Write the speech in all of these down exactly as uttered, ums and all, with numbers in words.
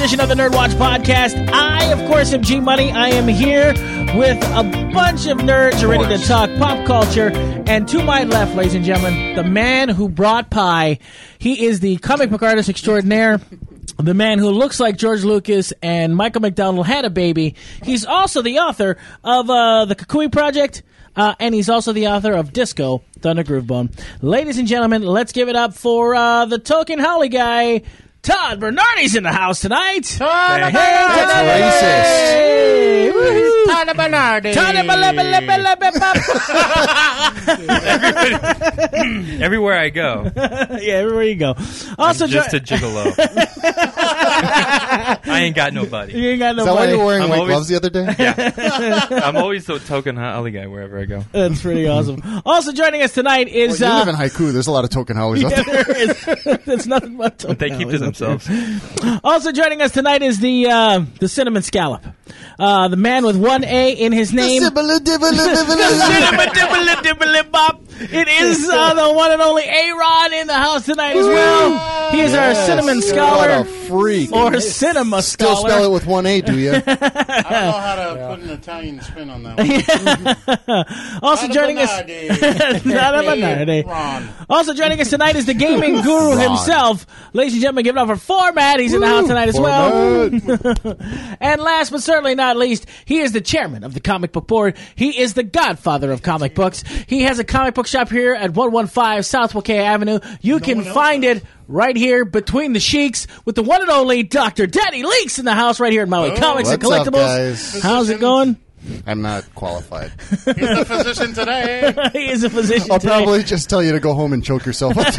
edition of the Nerd Watch Podcast. I, of course, am G Money. I am here with a bunch of nerds ready to talk pop culture. And to my left, ladies and gentlemen, the man who brought pie. He is the comic book artist extraordinaire. The man who looks like George Lucas and Michael McDonald had a baby. He's also the author of uh, the Kukui Project, uh, and he's also the author of Disco, Thunder Groovebone. Ladies and gentlemen, let's give it up for uh, the token Holly guy, Todd Bernardi's in the house tonight. Todd hey, Bernardi. Hey, racist. Todd Bernardi. Todd Everywhere I go. Yeah, everywhere you go. Also, I'm just a gigolo. I ain't got nobody. You ain't got Is nobody. that why you were wearing I'm white always- gloves the other day? Yeah. I'm always the token Holly guy wherever I go. That's pretty awesome. Also joining us tonight is... Well, you uh, live in Haiku. There's a lot of token Hollies yeah, out there. there is. There's nothing but token They keep to Hollies out themselves. there. Also joining us tonight is the uh, the cinnamon scallop. Uh, the man with one A in his name. It is uh, the one and only A-Rod in the house tonight as well. He is our Yes. cinnamon What scholar. a freak. Or cinema Still scholar. spell it with one A, do you? I don't know how to put an Italian spin on that one. Also joining us, Not a Bernardi. Ron. Also joining us tonight is the gaming guru Ron. himself. Ladies and gentlemen, give it up for Format. He's in the house tonight as well. Format. And last but certainly not least, he is the chairman of the Comic Book Board. He is the godfather of comic books. He has a comic book shop here at one one five South Wakea Avenue. You can find it right here between the sheiks with the one and only Doctor Daddy Leaks in the house right here at Maui Oh, Comics and what's up, Collectibles. guys? How's it going? I'm not qualified. He's the physician today. He is a physician I'll today. probably just tell you to go home and choke yourself up.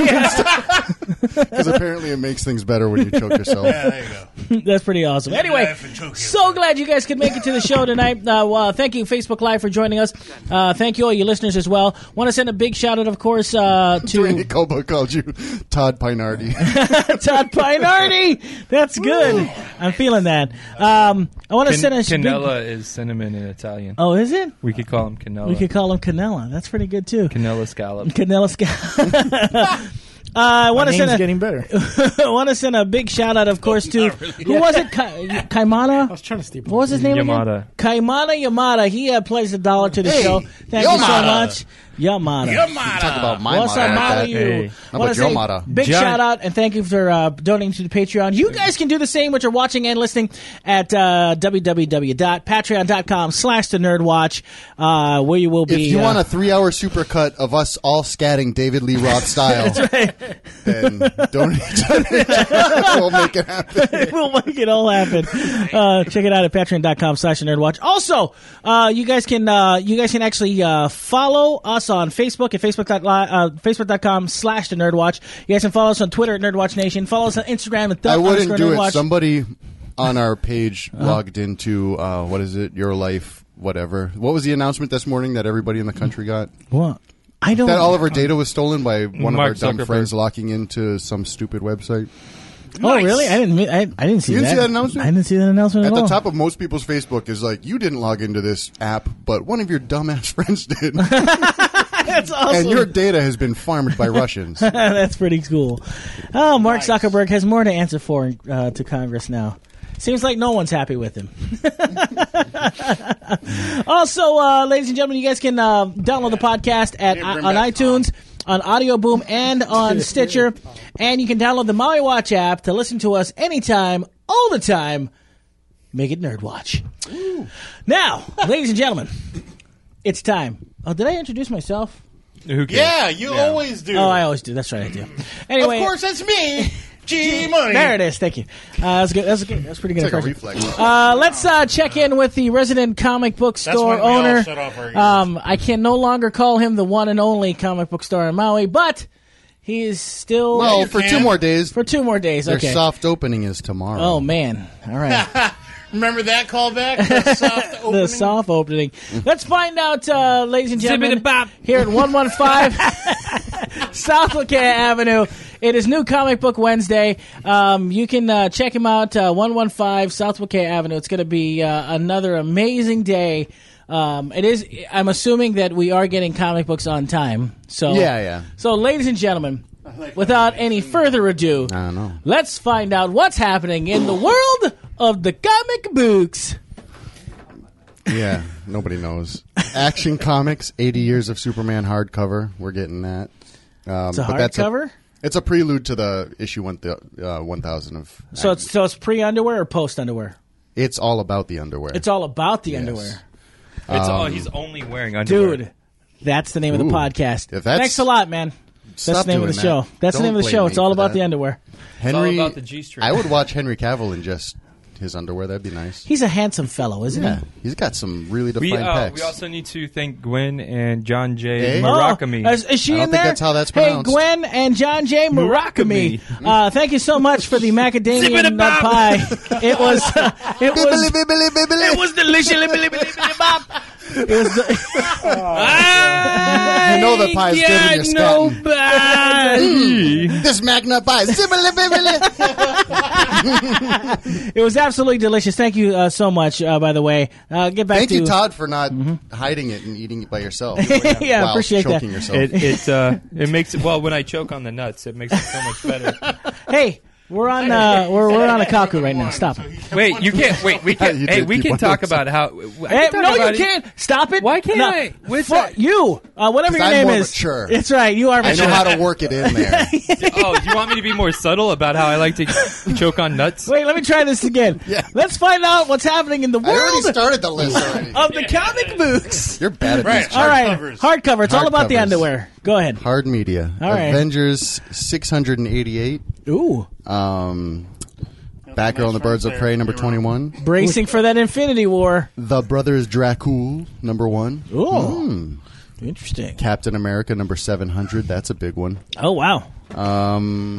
Because apparently it makes things better when you choke yourself. Yeah, there you go. That's pretty awesome. Anyway, laugh and choke so glad you guys could make it to the show tonight. Uh, well, thank you, Facebook Live, for joining us. Uh, thank you, all you listeners, as well. Want to send a big shout out, of course, uh, Randy to Kobo called you Todd Pinardi. Todd Pinardi. That's good. I'm feeling that. Um, I want to Can- send a big- Canella is cinnamon in Italian. Oh, is it? We could call him Canella. We could call him Canella. That's pretty good too. Canella scallop. Canella Scott. Uh, I want to send a, getting better. I want to send a big shout out, of course, to Not really. who was it? Ka- Kaimana. I was trying to steep. What was his name Yamada. again? Kaimana Yamada. He uh, plays a dollar to the Hey, show. Thank you so Yamada. much. Yamada. Yamada. Talk about my What's motto up, like Mama? that. You. Hey. How Wanna about your say motto? Big John- shout out and thank you for uh, donating to the Patreon. You guys can do the same, which are watching and listening at uh, www.patreon.com slash the Nerd Watch, uh, where you will be. If you uh, want a three-hour supercut of us all scatting David Lee Roth style, then donate to it. We'll make it happen. we'll make it all happen. Uh, check it out at patreon.com slash the Nerd Watch. Also, uh, you guys can uh, you guys can actually uh, follow us on Facebook at facebook dot li- uh, facebook.com slash the Nerd Watch. You guys can follow us on Twitter at Nerd Watch Nation. Follow us on Instagram at the I wouldn't underscore do Nerd it. Watch. Somebody on our page logged into, uh, what is it, Your Life, whatever. What was the announcement this morning that everybody in the country got? What? I don't. That all of our data was stolen by one Mark of our dumb Zuckerberg. friends locking into some stupid website. Oh, really? I didn't. I, I didn't see You didn't that. see that announcement? I didn't see that announcement At at the all. top of most people's Facebook is like, you didn't log into this app, but one of your dumbass friends did. That's awesome. And your data has been farmed by Russians. That's pretty cool. Oh, Mark Zuckerberg has more to answer for uh, to Congress now. Seems like no one's happy with him. Also, uh, ladies and gentlemen, you guys can uh, download the podcast at Yeah, bring on back iTunes, on Audio Boom, and on Stitcher. And you can download the Maui Watch app to listen to us anytime, all the time. Make it Nerd Watch. Now, ladies and gentlemen, it's time. Oh, did I introduce myself? Who cares? Yeah, you always do. Oh, I always do. That's right, I do. Anyway, Of course, it's me, G Money. there it is. Thank you. Uh, that's good. That's good. That's pretty good. It's like a impression. reflex. Uh, let's uh, check in with the resident comic book That's store when we all owner. shut off our ears. Um, I can no longer call him the one and only comic book store in Maui, but he is still Well, you for two can. more days. for two more days. Their Okay. soft opening is tomorrow. Oh man. All right. Remember that callback? The soft opening? The soft opening. Let's find out, uh, ladies and gentlemen, Zippity-bop. here at one one five South Wakea Avenue. It is New Comic Book Wednesday. Um, you can uh, check him out, uh, one one five South Wakea Avenue. It's going to be uh, another amazing day. Um, it is. I'm assuming that we are getting comic books on time. So Yeah, yeah. So, ladies and gentlemen, without any further ado, I don't know. let's find out what's happening in the world of the comic books. Yeah, nobody knows. Action Comics, eighty years of Superman hardcover. We're getting that. Um, It's a but that's hardcover? It's a prelude to the issue one, th- uh, one thousand of. So it's so it's pre-underwear or post-underwear? It's all about the underwear. It's all about the Yes. underwear. It's Um, oh, he's only wearing underwear. Dude, that's the name of Ooh. the podcast. If that's- Thanks a lot, man. That's Stop the name of the doing show. that. That's the Don't name of the blame show. me It's all for about that. the underwear. Henry, It's all about the G-string. I would watch Henry Cavill in just his underwear. That'd be nice. He's a handsome fellow, isn't Yeah, he? he's got some really We, defined uh, pecs. we also need to thank Gwen and John J. Hey? Murakami. Oh, is, is she I don't in think there? that's how that's Hey, pronounced. Gwen and John J. Murakami. Murakami. Uh, thank you so much for the macadamia Zippity nut bop. pie. It was. Uh, it Bibbly, was. bibbly, bibbly. It was delicious. Libbly, libbly, libbly, bop. It was. The, You know the pie's good when you're scatting. Nobody. This Magna pie. Zibbly, bibbly. it was absolutely delicious. Thank you uh, so much. Uh, by the way, uh, get back Thank to you, Todd, for not hiding it and eating it by yourself. Yeah, while appreciate that. choking yourself. It it uh it makes it well when I choke on the nuts, it makes it so much better. Hey, we're on. Uh, we're we're on a kaku right now. Stop it. Wait, you can't. Wait, we can. You Hey, did we keep can one talk of about how. I Hey, can talk no, you about it. can't. Stop it. Why can't No. I? What's For that? you, uh, whatever 'Cause your I'm name more is. mature. It's right. You are I mature. know how to work it in there. Oh, do you want me to be more subtle about how I like to choke on nuts? Wait, let me try this again. Yeah. Let's find out what's happening in the I already world started the list already. of the comic books. You're bad at Right. these. All right, Hardcovers. hardcover. It's all about the Hardcovers. underwear. Go ahead. Hard media. All right. Avengers six hundred eighty-eight. Ooh, Um, Batgirl and the Birds of Prey, number twenty-one. bracing for that Infinity War. The Brothers Dracul, number one. Ooh, Hmm. interesting. Captain America, number seven hundred. That's a big one. Oh wow. Um,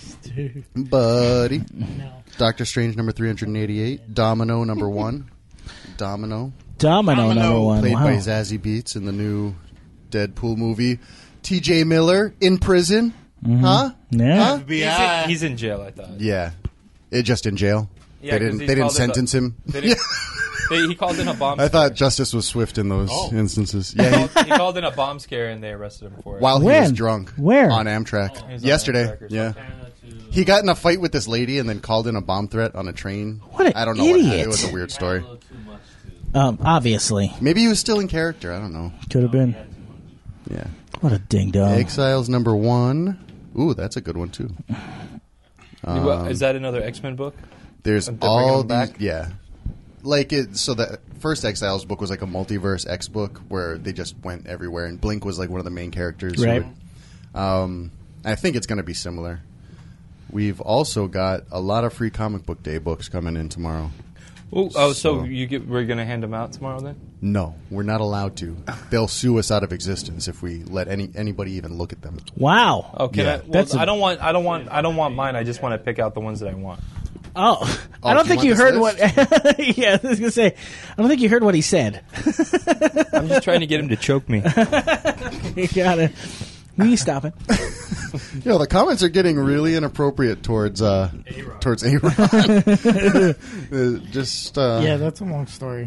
Buddy. Doctor Strange, number three hundred eighty-eight. Domino, number one. Domino. Domino, Domino. number one. Played Wow. by Zazie Beetz in the new Deadpool movie. T J Miller in prison. Huh? Yeah. Huh? F B He's I. in, he's in jail. I thought. Yeah. It just in jail. Yeah, they 'cause didn't. he They didn't called it a- sentence him. They didn't- they, he called in a bomb. I scare. thought justice was swift in those Oh. instances. He Yeah. He, called, he called in a bomb scare and they arrested him for it. while he When? was drunk. Where? On Amtrak. He was on Yesterday. Amtrak or Yeah. something. He got in a fight with this lady and then called in a bomb threat on a train. What an I don't know. What, idiot. it was a weird story. Um, obviously, Maybe he was still in character. I don't know. could have been. Yeah. What a ding dong. Exiles number one. Ooh, that's a good one too. Well, is that another X-Men book? There's They're bringing all him these, back? yeah. Like it. So the first Exiles book was like a multiverse X book where they just went everywhere, and Blink was like one of the main characters. who Right. would- um, I think it's going to be similar. We've also got a lot of free comic book day books coming in tomorrow. Oh, oh, so, So- you get, we're gonna hand them out tomorrow then? No, we're not allowed to. They'll sue us out of existence if we let any anybody even look at them. Wow. Oh, can Yeah. I? Well, That's a- I don't want. I don't want. I don't want mine. I just want to pick out the ones that I want. Oh, Oh, I don't do think you you want heard this what. Yeah, I was gonna say. I don't think you heard what he said. I'm just trying to get him to choke me. You gotta. Will you stop it? You know, the comments are getting really inappropriate towards uh, towards A-Rod. Uh, Just uh, Yeah, that's a long story.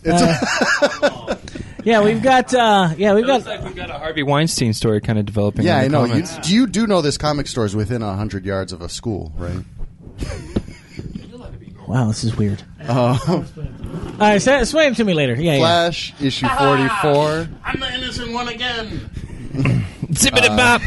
Yeah, we've got. Uh, yeah, we've It looks got. like we've got a Harvey Weinstein story kind of developing. yeah, in the I know. You, comments. you do know this comic store is within a hundred yards of a school, right? Wow, this is weird. Uh, All right, say, explain it to me later. Yeah, yeah. Flash issue forty-four. I'm the innocent one again. Zippity bop.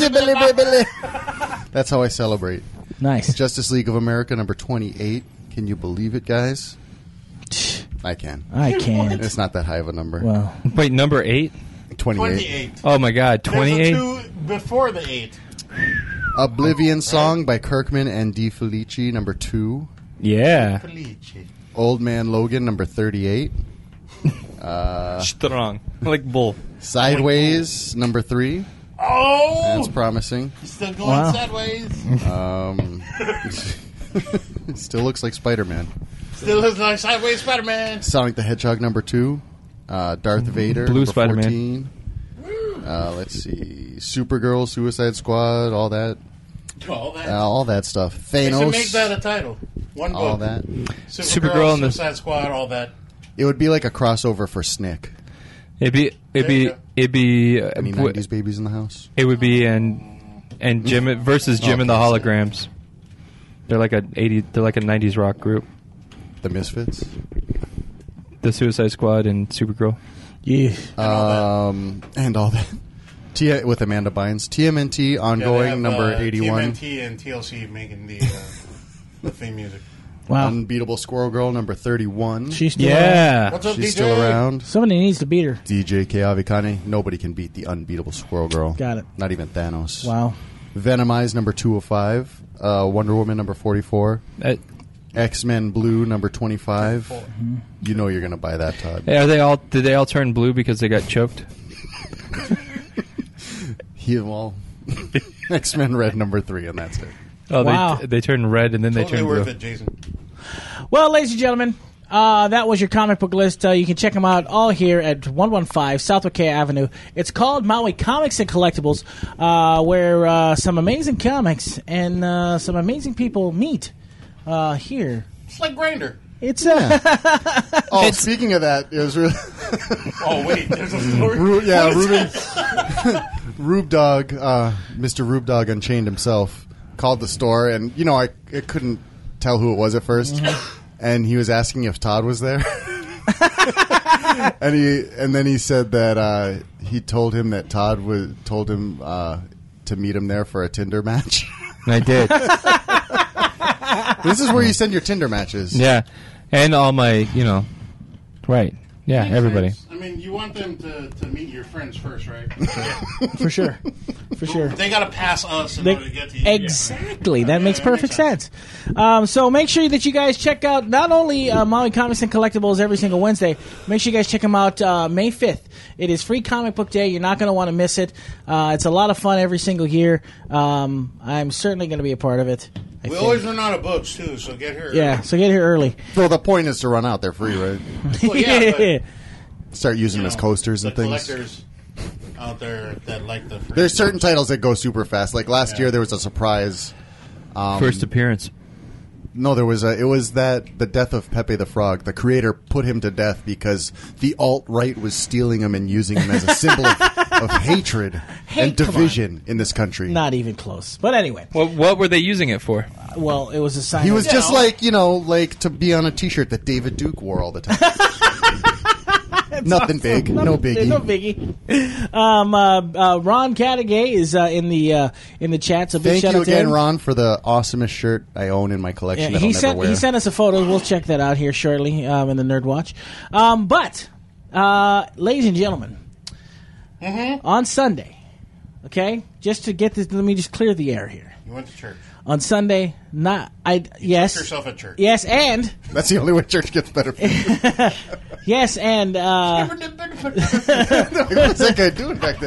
That's how I celebrate. Nice. Justice League of America number twenty-eight. Can you believe it, guys? I can. I can't. It's not that high of a number. Well, Wait, number eight. twenty-eight. twenty-eight. Oh my God, There's a twenty-eight. two before the eight. Oblivion Song by Kirkman and D. Felici number two. Yeah, Felice. Old Man Logan number thirty-eight. Uh, strong like bull. Sideways number three. Oh! That's promising. Still going Wow. sideways. Um, still looks like Spider-Man. Still looks like sideways Spider-Man. Sonic the Hedgehog number two. Uh, Darth Vader Blue number Spider-Man. fourteen. Uh, let's see, Supergirl, Suicide Squad, all that, All that. uh, all that stuff. They should Thanos, make that a title. One book. all that. Supergirl, Supergirl and the- Suicide Squad, all that. It would be like a crossover for Snick. It'd be. It'd There you be. go. It'd be. Uh, Any w- nineties babies in the house? it would be and and Jim versus Jim and the Holograms. They're like a eighty. They're like a nineties rock group. The Misfits. The Suicide Squad and Supergirl. Yeah. Um, and all that. T- with Amanda Bynes. T M N T ongoing, Yeah, they have, number uh, eighty-one. T M N T and T L C making the, uh, the theme music. Wow. Unbeatable Squirrel Girl, number thirty-one. She's still Yeah. What's up, She's D J? still around. Somebody needs to beat her. D J K Avikane. Nobody can beat the Unbeatable Squirrel Girl. Got it. Not even Thanos. Wow. Venomize, number two oh five. Uh, Wonder Woman, number forty-four. Uh, X-Men Blue, number twenty-five. Mm-hmm. You know you're going to buy that, Todd. are they all? Did they all turn blue because they got choked? He, well, X-Men Red, number three, and that's it. Oh, Wow. they they turned red and then they Totally turned worth blue. it, Jason. Well, ladies and gentlemen, uh, that was your comic book list. Uh, you can check them out all here at one one five South Wakea Avenue. It's called Maui Comics and Collectibles, uh, where uh, some amazing comics and uh, some amazing people meet uh, here. It's like Grindr. It's uh, Oh, speaking of that, it was really... Oh, wait, there's a story? Ru- yeah, Ruben... Rube Dog, uh, Mister Rube Dog Unchained himself, called the store, and, you know, I, I couldn't tell who it was at first, and he was asking if Todd was there. and he and then he said that uh, he told him that Todd was, told him uh, to meet him there for a Tinder match. And I did. This is where you send your Tinder matches. Yeah, and all my, you know, right. Yeah, Makes everybody. sense. I mean, you want them to, to meet your friends first, right? for sure. For sure. They got to pass us in They- order to get to you. exactly. That makes that perfect makes sense. Um, so make sure that you guys check out not only uh, Maui Comics and Collectibles every single Wednesday. Make sure you guys check them out uh, May fifth. It is free comic book day. You're not going to want to miss it. Uh, it's a lot of fun every single year. Um, I'm certainly going to be a part of it. I We think. always run out of books, too, so get here. Yeah, so get here early. Well, the point is to run out. They're free, right? Well, yeah, but, Start using you them as know, coasters the and things. collectors out there that like the free There's certain titles that go super fast. Like last Yeah. year, there was a surprise. Um, First appearance. No, there was a. It was that the death of Pepe the Frog. The creator put him to death because the alt right was stealing him and using him as a symbol of, of hatred Hey, and come on. division in this country. Not even close. But anyway, What what were they using it for? well, it was a sign. He of- was just know. like you know, like to be on a T-shirt that David Duke wore all the time. Nothing big, no biggie. No biggie. Um, uh, uh, Ron Catagay is uh, in the uh, in the chat. So big Thank shout you out to again, him. Ron, for the awesomest shirt I own in my collection Yeah, that he I'll never sent wear. he sent us a photo. We'll check that out here shortly um, in the Nerd Watch. Um, but, uh, ladies and gentlemen, Mm-hmm. on Sunday, okay, just to get this, let me just clear the air here. You went to church. On Sunday, not I yes Took yourself at church. yes and That's the only way church gets better. For you. yes and uh, What's that guy doing back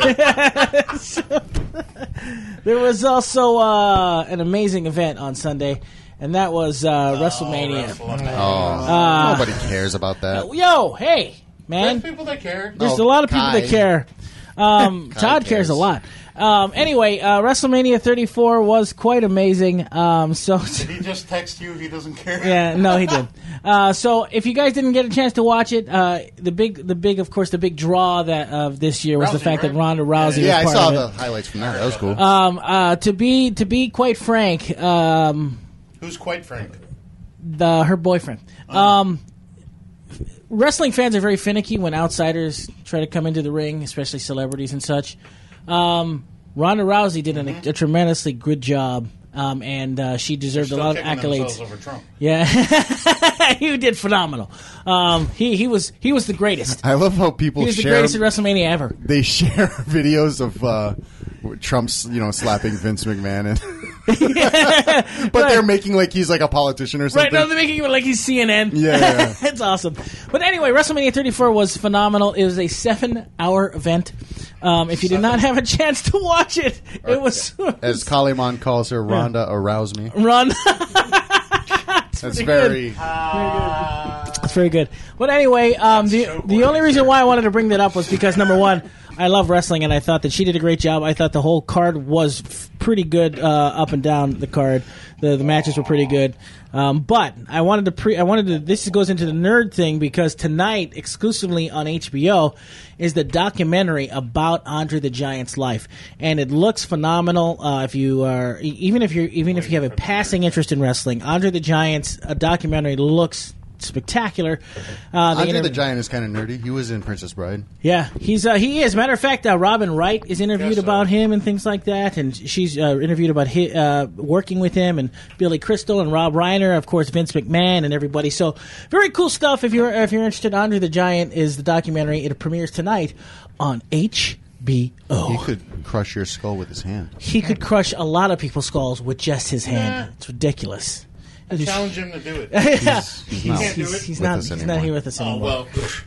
there? there was also uh, an amazing event on Sunday, and that was uh, WrestleMania. Oh, nobody cares about that. Yo, hey, man. There's people that care. There's Oh, a lot of people Kai. that care. Um, Kai Todd cares. cares a lot. Um, anyway, uh, WrestleMania thirty-four was quite amazing. Um, so, Did he just text you if he doesn't care? yeah, no, he did. Uh, so, if you guys didn't get a chance to watch it, uh, the big, the big, of course, the big draw that of this year was the Rousey, fact right? that Ronda Rousey Yeah, I was part saw of the it. highlights from that. That was cool. Um, uh, to be to be quite frank, um, Who's quite frank? the her boyfriend. Um, wrestling fans are very finicky when outsiders try to come into the ring, especially celebrities and such. Um, Ronda Rousey did an, a tremendously good job, um, and uh, she deserved a Still lot of kicking accolades. themselves over Trump. Yeah, he did phenomenal. Um, he he was he was the greatest. I love how people He was the share. greatest at WrestleMania ever. They share videos of uh, Trump's, you know, slapping Vince McMahon, and but they're making like he's like a politician or Right, something. no, they're making it like he's C N N. Yeah, yeah. It's awesome. But anyway, WrestleMania thirty-four was phenomenal. It was a seven-hour event. Um, if you did not have a chance to watch it, it was As Kaliman calls her, Rhonda arouse me. run. That's very. It's very good. But anyway, um, the so the only reason why I wanted to bring that up was because number one, I love wrestling, and I thought that she did a great job. I thought the whole card was f- pretty good uh, up and down the card. The the matches were pretty good. Um, but I wanted to pre. I wanted to. This goes into the nerd thing because tonight, exclusively on H B O, is the documentary about Andre the Giant's life, and it looks phenomenal. Uh, if you are, even if you're, even if you have a passing interest in wrestling, Andre the Giant's a documentary looks spectacular. Uh, Andre inter- the Giant is kind of nerdy. He was in Princess Bride. Yeah, he's uh, he is. Matter of fact, uh, Robin Wright is interviewed Yes, about uh, him and things like that, and she's uh, interviewed about hi uh, working with him, and Billy Crystal and Rob Reiner, of course, Vince McMahon, and everybody. So very cool stuff. If you're if you're interested, Andre the Giant is the documentary. It premieres tonight on H B O. He could crush your skull with his hand. He could crush a lot of people's skulls with just his hand. Nah. It's ridiculous. I challenge him to do it. Yeah. He's He's, not can't do he's, it he's with not. us He's anymore. not here with us Oh, anymore. well.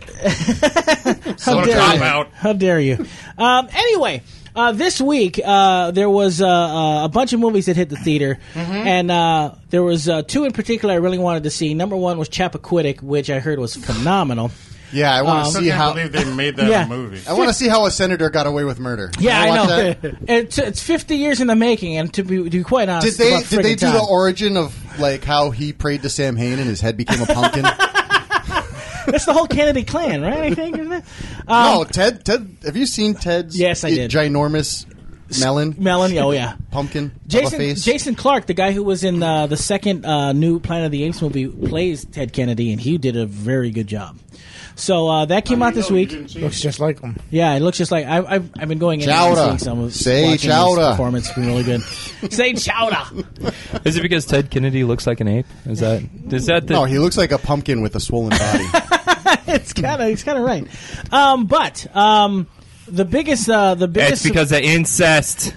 How What a dare cop you? out. How dare you? Um, anyway, uh, this week uh, there was uh, uh, a bunch of movies that hit the theater, Mm-hmm. and uh, there was uh, two in particular I really wanted to see. Number one was Chappaquiddick, which I heard was phenomenal. Yeah, I want Um, to I see can't how. believe they made that Yeah. a movie. I want to see how a senator got away with murder. Yeah, Can I watch know. that? It's, it's fifty years in the making, and to be, to be quite honest, Did they it's did about they friggin' do the time. origin of like how he prayed to Sam Hain and his head became a pumpkin? That's the whole Kennedy clan, right? I think, isn't it? no, Ted. Ted. Have you seen Ted's? Yes, I i- did. Ginormous melon Melon, oh yeah. pumpkin of a Jason face. Jason Clarke, the guy who was in uh, the second uh, new Planet of the Apes movie, plays Ted Kennedy, and he did a very good job. So uh, that came How out do you this know you week. didn't see Looks it? just like him. Yeah, it looks just like I, I've I've been going in and Chowder. seeing some of Say watching his chowder. performance. It's been really good. Say chowder. Is it because Ted Kennedy looks like an ape? Is that is that the No, he looks like a pumpkin with a swollen body. it's kind of it's kind of right. Um, but um, the biggest uh, the It's biggest because of incest.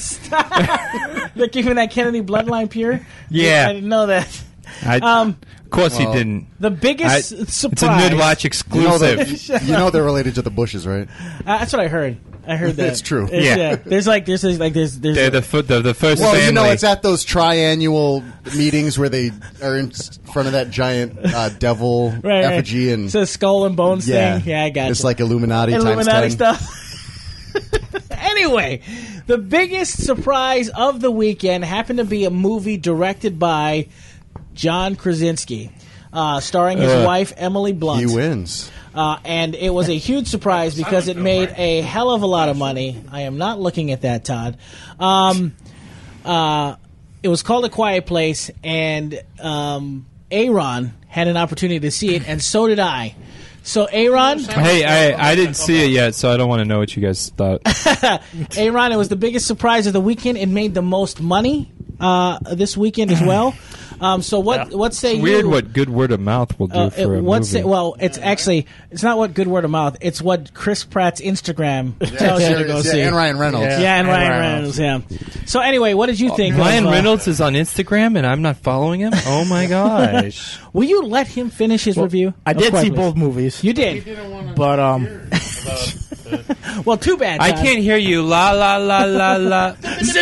Stop. They're keeping that Kennedy bloodline pure. Yeah. I didn't know that. I, Um, of course well, he didn't. The biggest I- surprise. It's a Midwatch You know, exclusive. that, you know they're related to the Bushes, right? Uh, that's what I heard. I heard that It's true. It's, Yeah. There's like there's there's like there's there's They're a- the, fo- the, the first Well, family. you know, it's at those triannual meetings where they are in front of that giant uh, devil right, right. effigy, and it's a skull and bones yeah, thing. Yeah, I got it's like Illuminati, Illuminati times ten. stuff. Anyway, the biggest surprise of the weekend happened to be a movie directed by John Krasinski, uh, starring his Uh, wife Emily Blunt. He wins. Uh, and it was a huge surprise because it made a hell of a lot of money. I am not looking at that, Todd. Um, uh, it was called A Quiet Place, and um, Aaron had an opportunity to see it, and so did I. So Aaron, Hey, I, I didn't see it yet, so I don't want to know what you guys thought. Aaron, it was the biggest surprise of the weekend. It made the most money uh, this weekend as well. Um, so what? What say you? Weird what good word of mouth will do Uh, for it, a what's movie. it, well, it's actually it's not what good word of mouth. It's what Chris Pratt's Instagram tells you to go yeah, see. and Ryan Reynolds. Yeah. Yeah, and, And Ryan Ryan Reynolds. Yeah. So anyway, what did you think? Ryan of, uh, Reynolds is on Instagram and I'm not following him? Oh my gosh. Will you let him finish his review? I Of did Quiet see Place? both movies. You He did. didn't want to But, um, hear about the- Well, too bad. I Todd. can't hear you. La la la la la.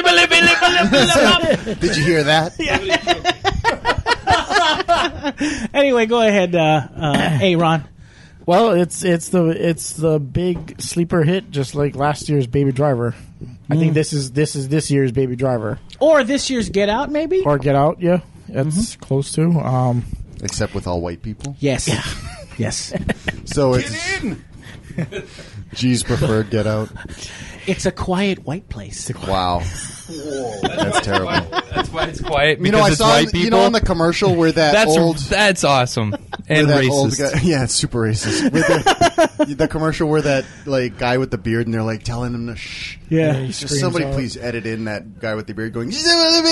Did you hear that? Anyway, go ahead, uh, uh, Aaron. Well, it's it's the it's the big sleeper hit, just like last year's Baby Driver. I think this is this is this year's Baby Driver Or this year's Get Out, maybe. or Get Out. Yeah, it's close to. Um, Except with all white people. Yes. Yes. So it's G's preferred Get Out. It's a quiet white place. Wow, that's terrible. That's why it's quiet. Because You know, I it's saw white in, people. you know in the commercial where that that's old that's awesome and where that racist. old guy, yeah, it's super racist. With the, the commercial where that like guy with the beard and they're like telling him to shh. Yeah. he Just screams somebody out. please edit in that guy with the beard going.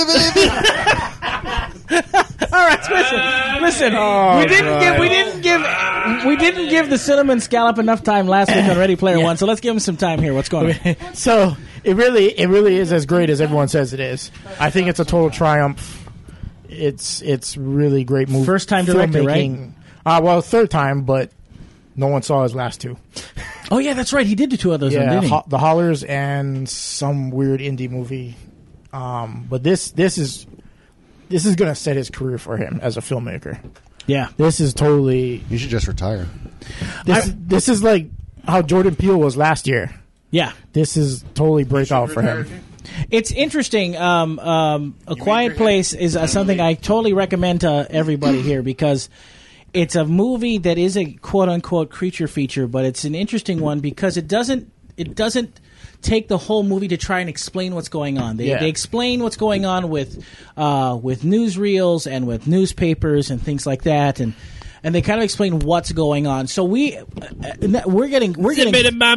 All right, listen, listen. Oh, we didn't God. give, we didn't give, we didn't give the cinnamon scallop enough time last week on Ready Player One. So let's give him some time here. What's going on? so it really it really is as great as everyone says it is. I think it's a total triumph. It's it's really great movie. First time director, filmmaking. Uh, well, third time, but no one saw his last two. Oh yeah, that's right. He did do two of those, Yeah, didn't he? Ho- The Hollers and some weird indie movie. Um, but this this is this is gonna set his career for him as a filmmaker. Yeah. This is totally You should just retire. this. this is like how Jordan Peele was last year. Yeah. This is totally breakout for Retired him. you? It's interesting. Um, um, A Quiet your Place head. is uh, something I totally recommend to everybody here because it's a movie that is a quote unquote creature feature, but it's an interesting one because it doesn't it doesn't take the whole movie to try and explain what's going on. They, Yeah. they explain what's going on with uh, with newsreels and with newspapers and things like that, and. And they kind of explain what's going on. So we uh, we're getting we're getting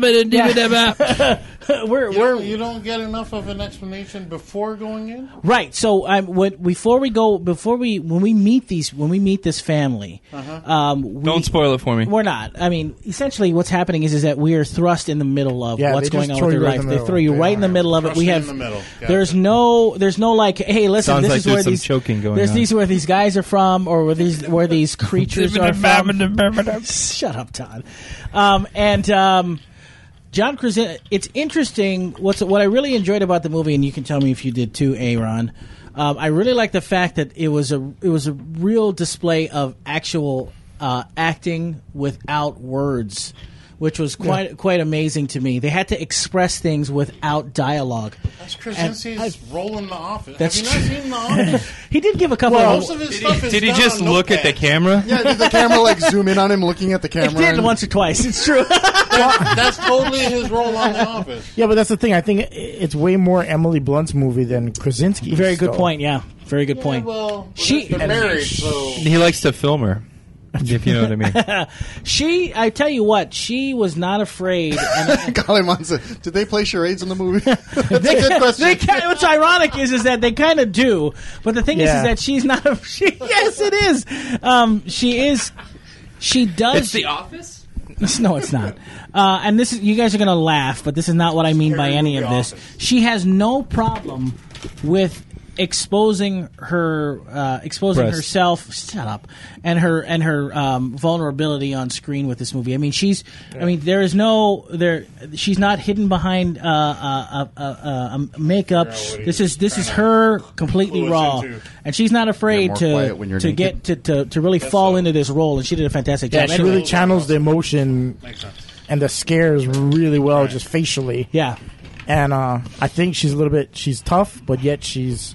yeah. we're You we're don't, you don't get enough of an explanation before going in? right. So um, when, before we go before we when we meet these when we meet this family, Uh-huh. um, we, Don't spoil it for me. We're not. I mean, essentially, what's happening is is that we are thrust in the middle of Yeah, what's they just going on throw with you their right in life. the They middle. throw you They right in the are. middle of it. Thrust We you have in the middle. Gotcha. there's no there's no like, hey, listen, Sounds this like is where there's some these choking going there's on. these where these guys are from, or where these where these creatures are from. Shut up, Todd. Um, and um, John Krasinski. It's interesting. What's what I really enjoyed about the movie, and you can tell me if you did too, Aaron. Um, I really like the fact that it was a it was a real display of actual uh, acting without words, which was quite quite amazing to me. They had to express things without dialogue. That's Krasinski's role in The Office. That's Have you not true. seen The Office? He did give a couple Well, of. Most of his stuff is Did he done just on look at the notepads. camera? Yeah, did the camera like zoom in on him looking at the It camera? did and- once or twice. It's true. That- that's totally his role on The Office. Yeah, but that's the thing. I think it's way more Emily Blunt's movie than Krasinski's. Very good so- point. Yeah, very good point. Yeah, well, She- they're married, so He likes to film her, if you know what I mean. She, I tell you what, she was not afraid. And Colin Monson, did they play charades in the movie? That's a good question. they kind what's ironic is is that they kind of do, but the thing is, Yeah. is that she's not. A, she, yes, it is. Um, she is. She does. Office? No, it's not. Uh, and this is. You guys are gonna laugh, but this is not what I mean by Scary any of movie this. Office. She has no problem with exposing her uh, exposing Breast. herself shut up and her and her um, vulnerability on screen with this movie. I mean, she's I mean there is no there she's not hidden behind uh, uh, uh, uh, uh, makeup. Yeah, what This he's is this is trying to her completely clue us raw, into. and she's not afraid more to quiet when you're to naked. get to, to, to really fall so. into this role, and she did a fantastic Yeah, job. she Anyway, really channels the emotion makes sense. and the scares really well, just facially. yeah. And uh, I think she's a little bit. She's tough, but yet she's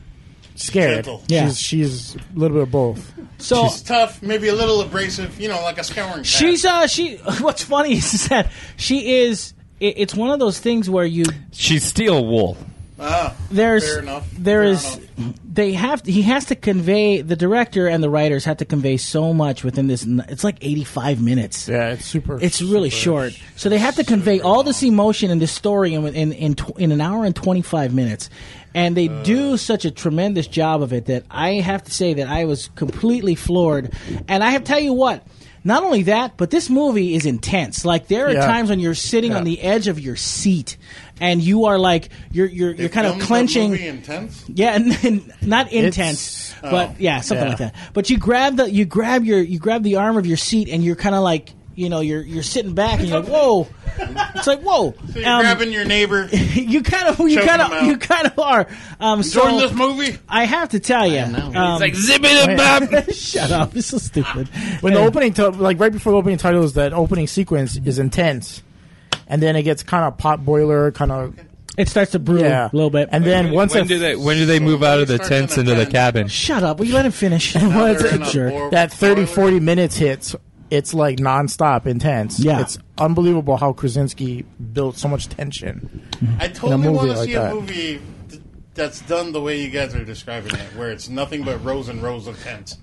scared. Gentle. Yeah. She's she's a little bit of both. So She's tough, maybe a little abrasive, you know, like a scouring pad. she's uh she. What's funny is that she is. It, it's one of those things where you She's steel wool. Ah, there's fair enough. there Fair is enough. they have he has to convey the director and the writers have to convey so much within this. n- It's like eighty-five minutes. Yeah, it's super. It's really super- short, so they have to convey all this emotion and this story in in in, tw- in an hour and twenty-five minutes, and they do such a tremendous job of it that I have to say that I was completely floored. And I have to tell you what, not only that, but this movie is intense. Like there are Yeah. times when you're sitting Yeah. on the edge of your seat, and you are like you're you're They you're kind of filmed that clenching. movie intense? Yeah, and, and not intense, It's- but Oh. yeah, something Yeah. like that. But you grab the you grab your you grab the arm of your seat, and you're kind of like you know you're you're sitting back, and you're like whoa, it's like whoa. So you're Um, grabbing your neighbor, you kind of you choking kind him of out. you kind of are. Um, enjoying so this movie? I have to tell you, um, It's like zip it up. shut up, it's so stupid. When the Hey. opening, to, like right before the opening titles, that opening sequence is intense, and then it gets kind of pot boiler, kind of It starts to brew yeah, a little bit, and then once when it do they when do they move out of the tents into the cabin? shut up. Will you let him finish? Now Once they're it- in a jerk. boil- that thirty, boiler. forty minutes hits, it's like nonstop intense. Yeah. It's unbelievable how Krasinski built so much tension. I totally movie want to like see that. a movie th- that's done the way you guys are describing it, where it's nothing but rows and rows of tents.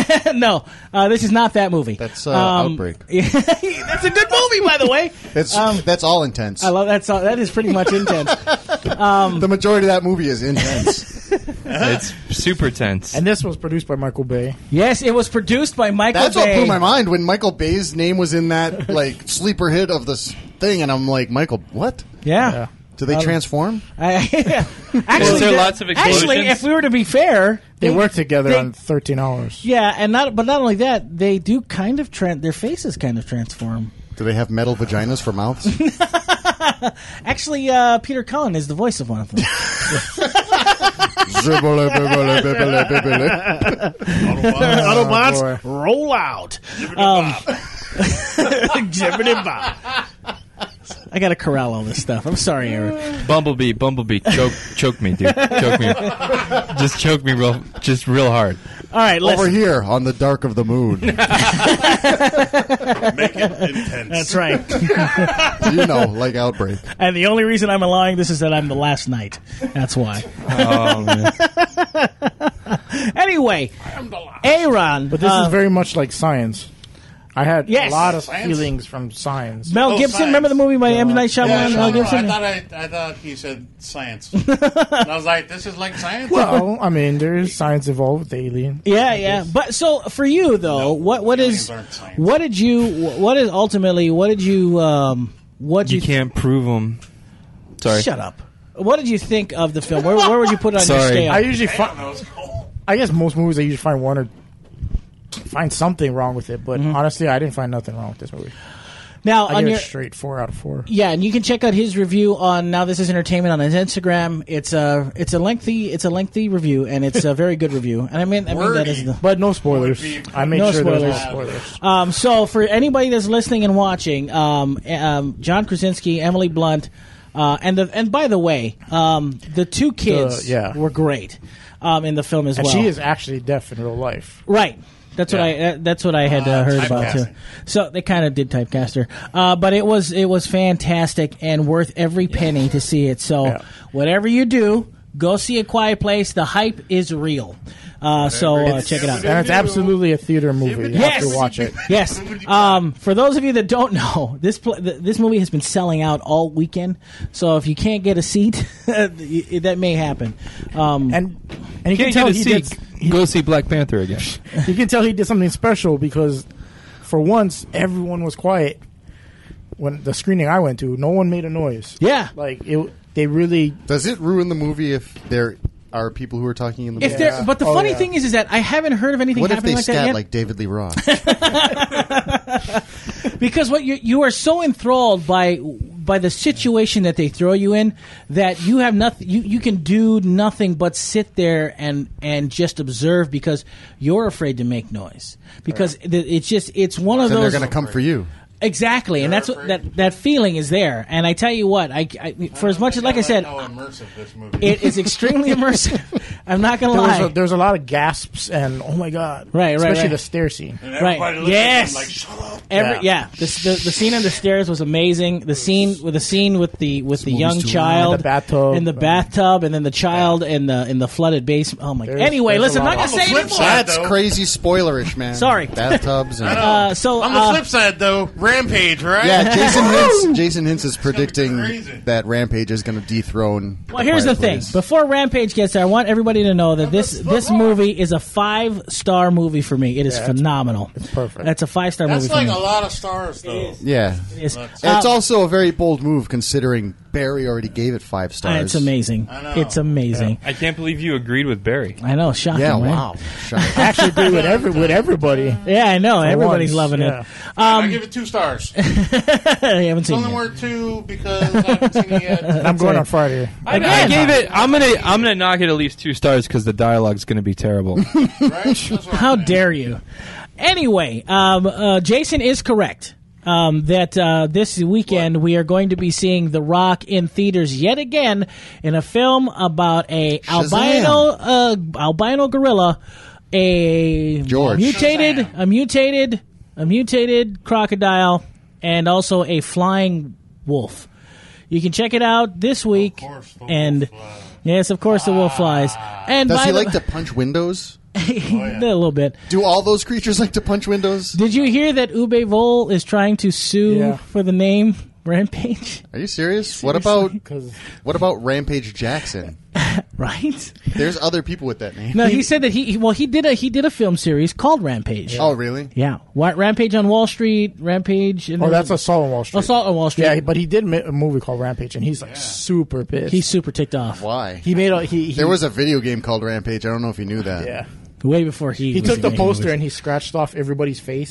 No, uh, this is not that movie. That's, uh, Outbreak. That's a good movie, by the way. That's Um, that's all intense. I love that song. That is pretty much intense. the majority of that movie is intense. It's super tense. And this was produced by Michael Bay. Yes, it was produced by Michael That's Bay. what blew my mind when Michael Bay's name was in that like sleeper hit of this thing, and I'm like, Michael, what? Yeah. Yeah. Do they Um, transform? I, actually, Was there the- lots of actually, explosions? if we were to be fair, They work together they- on thirteen hours. Yeah, and not but not only that, they do kind of tran their faces kind of transform. Do they have metal vaginas for mouths? Actually, uh, Peter Cullen is the voice of one of them. Autobots. boy. roll out. Um, Jibbity bop. I gotta corral all this stuff. I'm sorry, Aaron. Bumblebee, Bumblebee, choke, choke me, dude, choke me, just choke me real, just real hard. All right, listen. Over here on the dark of the moon. Make it intense. That's right. You know, like Outbreak. And the only reason I'm allowing this is that I'm the last night. That's why. Oh man. Anyway, Aaron. But this uh, is very much like Science. I had Yes. a lot of Science? feelings from Science. Mel Oh, Gibson. Science. Remember the movie by M. Night Yeah, Shyamalan? no, Mel no, Gibson. I thought I, I thought he said science. And I was like, this is like science. Well, I mean, there is science involved with Alien. Yeah, yeah. But so for you though, No, what what is aliens aren't science. what did you what is ultimately what did you um what did You you can't prove them. Sorry. shut up? What did you think of the film? Where, where would you put it on your Sorry. scale? I usually I find, don't know. It's cool. I guess most movies I usually find one or find something wrong with it, but honestly, I didn't find nothing wrong with this movie. now I on give your it straight four out of four. yeah, and you can check out his review on Now This Is Entertainment on his Instagram. It's a it's a lengthy it's a lengthy review, and it's a very good review. And I mean I mean that is the. But no spoilers. Would be- I made No sure there was no spoilers. spoilers. Um, so for anybody that's listening and watching, um, um, John Krasinski, Emily Blunt, uh, and the and by the way, um, the two kids The- yeah. were great um, in the film as And well. she is actually deaf in real life. right. That's what I. Yeah. Uh, that's what I had uh, Uh, heard about too. typecasting. So they kind of did typecast her, uh, but it was it was fantastic and worth every penny to see it. So Yeah. whatever you do, go see A Quiet Place. The hype is real. Uh, so uh, It's- check it out. And it's absolutely a theater movie. You Yes. have to watch it. Yes. Um, for those of you that don't know, this pl- th- this movie has been selling out all weekend. So if you can't get a seat, that may happen. Um, And and you Can't can tell get a he seat. did Go see Black Panther again. you can tell he did something special because for once everyone was quiet when the screening I went to. No one made a noise. yeah. Like it, they really. Does it ruin the movie if there are people who are talking in the If movie? there, but the Oh, funny yeah. thing is, is that I haven't heard of anything What if happening they like that scat yet. like David Lee Roth? Because what you you are so enthralled by by the situation that they throw you in that you have nothing. You, you can do nothing but sit there and and just observe because you're afraid to make noise because it, it's just it's one of Then they're those. going to come for you. Exactly, and You're that's what afraid? that that feeling is there. And I tell you what, I, I for as much as like I said, how immersive this movie it is extremely immersive. I'm not gonna There was, lie. a, there was a lot of gasps and oh my god, Right, right, especially right. the stair scene. And everybody Right. looks Yes. at him like, shut up. Every, Yeah. yeah, the, the the scene on the stairs was amazing. The scene with the scene with the with the movie's young too child long. The bathtub. in the bathtub, and then the child in the in the flooded basement. Oh my! god. There's- Anyway, there's listen, a I'm not lot. gonna On say the anymore. flip side, That's though. crazy spoilerish, man. Sorry. Bathtubs and... Uh, so On the uh, flip side, though, Rampage, right? yeah, Jason Hintz, Jason Hintz is predicting crazy. that Rampage is going to dethrone... Well, here's the Quiet thing. Place. Before Rampage gets there, I want everybody to know that this this movie is a five star movie for me. It is Yeah, it's- phenomenal. it's perfect. That's a five star movie That's for like me. a lot of stars, though. Yeah. It's, That's- And it's uh, also a very bold move considering Barry already gave it five stars. it's amazing. I know. It's amazing. I can't believe you agreed with Barry. I know, shocking. Yeah, right? wow. Shocking. I actually agree with every with everybody. Yeah, I know. Everybody's once, loving yeah. it. I Um, give it two stars. I haven't It's seen only it. worth two because I haven't seen it yet. I'm going it. on Friday. I, I Again. gave it. I'm gonna. I'm gonna knock it at least two stars because the dialogue's gonna be terrible. Right? That's what How I'm saying. dare you? Anyway, um, uh, Jason is correct um, that uh, this weekend we are going to be seeing The Rock in theaters yet again in a film about a albino uh, albino gorilla, a George. mutated, Shazam. a mutated, a mutated crocodile, and also a flying wolf. You can check it out this week, course, the wolf and flies. yes, of course, the wolf flies. And Does by he the, like to punch windows? a little bit. Do all those creatures like to punch windows? Did you hear that Ube Vol is trying to sue Yeah. for the name Rampage? Are you serious? What about Because what about Rampage Jackson? Right? There's other people with that name. No, he said that he he- well he did a he did a film series called Rampage. Oh, really? Yeah, what Rampage on Wall Street, Rampage. And oh, that's Assault on Wall Street. Assault on Wall Street. Yeah, but he did ma- a movie called Rampage, and he's like super pissed. He's super ticked off. Why? he made a he. he There was a video game called Rampage. I don't know if you knew that. yeah. Way before he He was took the making poster movies. and he scratched off everybody's face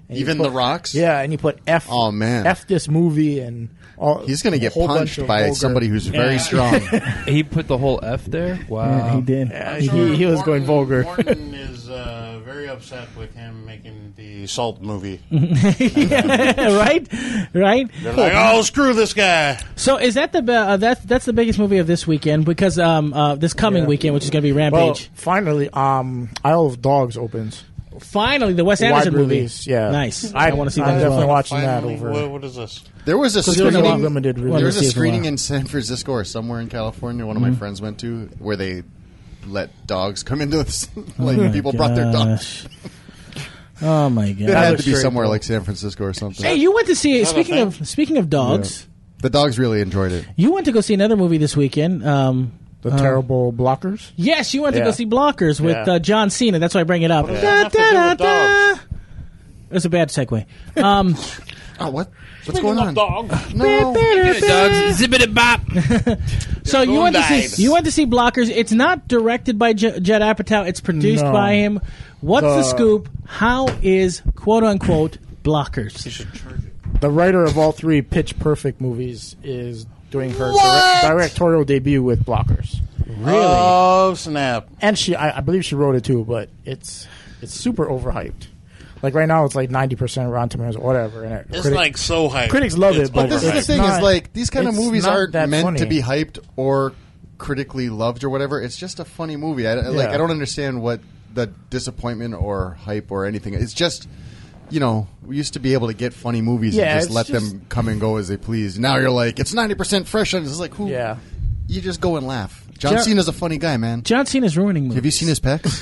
And you Even put- The Rock's? Yeah, and you put F. Oh, man. F this movie and all. He's going to a get whole bunch punched of by vulgar- somebody who's very Yeah. strong. He put the whole F there. Wow. Yeah, he did. Yeah, I'm sure he, he was Morton- going vulgar. Morton is uh, very upset with him making the Salt movie. right, right. They're like, oh, screw this guy. So is that the be- uh, that's that's the biggest movie of this weekend because um uh, this coming Yeah. weekend, which is going to be Well, Rampage. finally, um, Isle of Dogs opens. Finally, the Wes Wide Anderson movie. release, yeah. Nice. I, I- want to see I'm that as definitely well. watching that Finally, over. What, what is this? There was a Because there was a screening, limited there release. was a see it for a screening while. in San Francisco or somewhere in California. One of Mm-hmm. my friends went to where they let dogs come into the Oh like my people brought their dogs. gosh. Oh my It god! had to looks be great, somewhere though. like San Francisco or something. Hey, you went to see. that a Speaking thing? of speaking of dogs, The dogs really enjoyed it. you went to go see another movie this weekend. Um, The uh, terrible blockers. Yes, you went to Yeah. go see Blockers with Yeah. uh, John Cena. That's why I bring it up. does that have to do with dogs? It was a bad segue. Um, Oh, what? What's going on? Dog. No. Dogs, zippity bop. so you Moon went to died. see you went to see Blockers. It's not directed by J- Judd Apatow. It's produced No. by him. What's the, The- scoop? How is quote unquote Blockers? The writer of all three Pitch Perfect movies is doing her direct, directorial debut with Blockers. Really? Oh, snap. And she, I, I believe she wrote it too, but it's it's super overhyped. Like right now, it's like ninety percent Rotten Tomatoes or whatever. And it, It's critic- like so hype. critics love It's it, but This is the It's thing not- is like these kind of it's movies not aren't that meant funny. to be hyped or critically loved or whatever. It's just a funny movie. I, Like Yeah. I don't understand what the disappointment or hype or anything. It's just you know we used to be able to get funny movies Yeah, and just it's let just- them come and go as they please. Now you're like it's ninety percent fresh and it's like who? Yeah. You just go and laugh. John John- Cena's a funny guy, man. John Cena's ruining movies. Have you seen his pecs?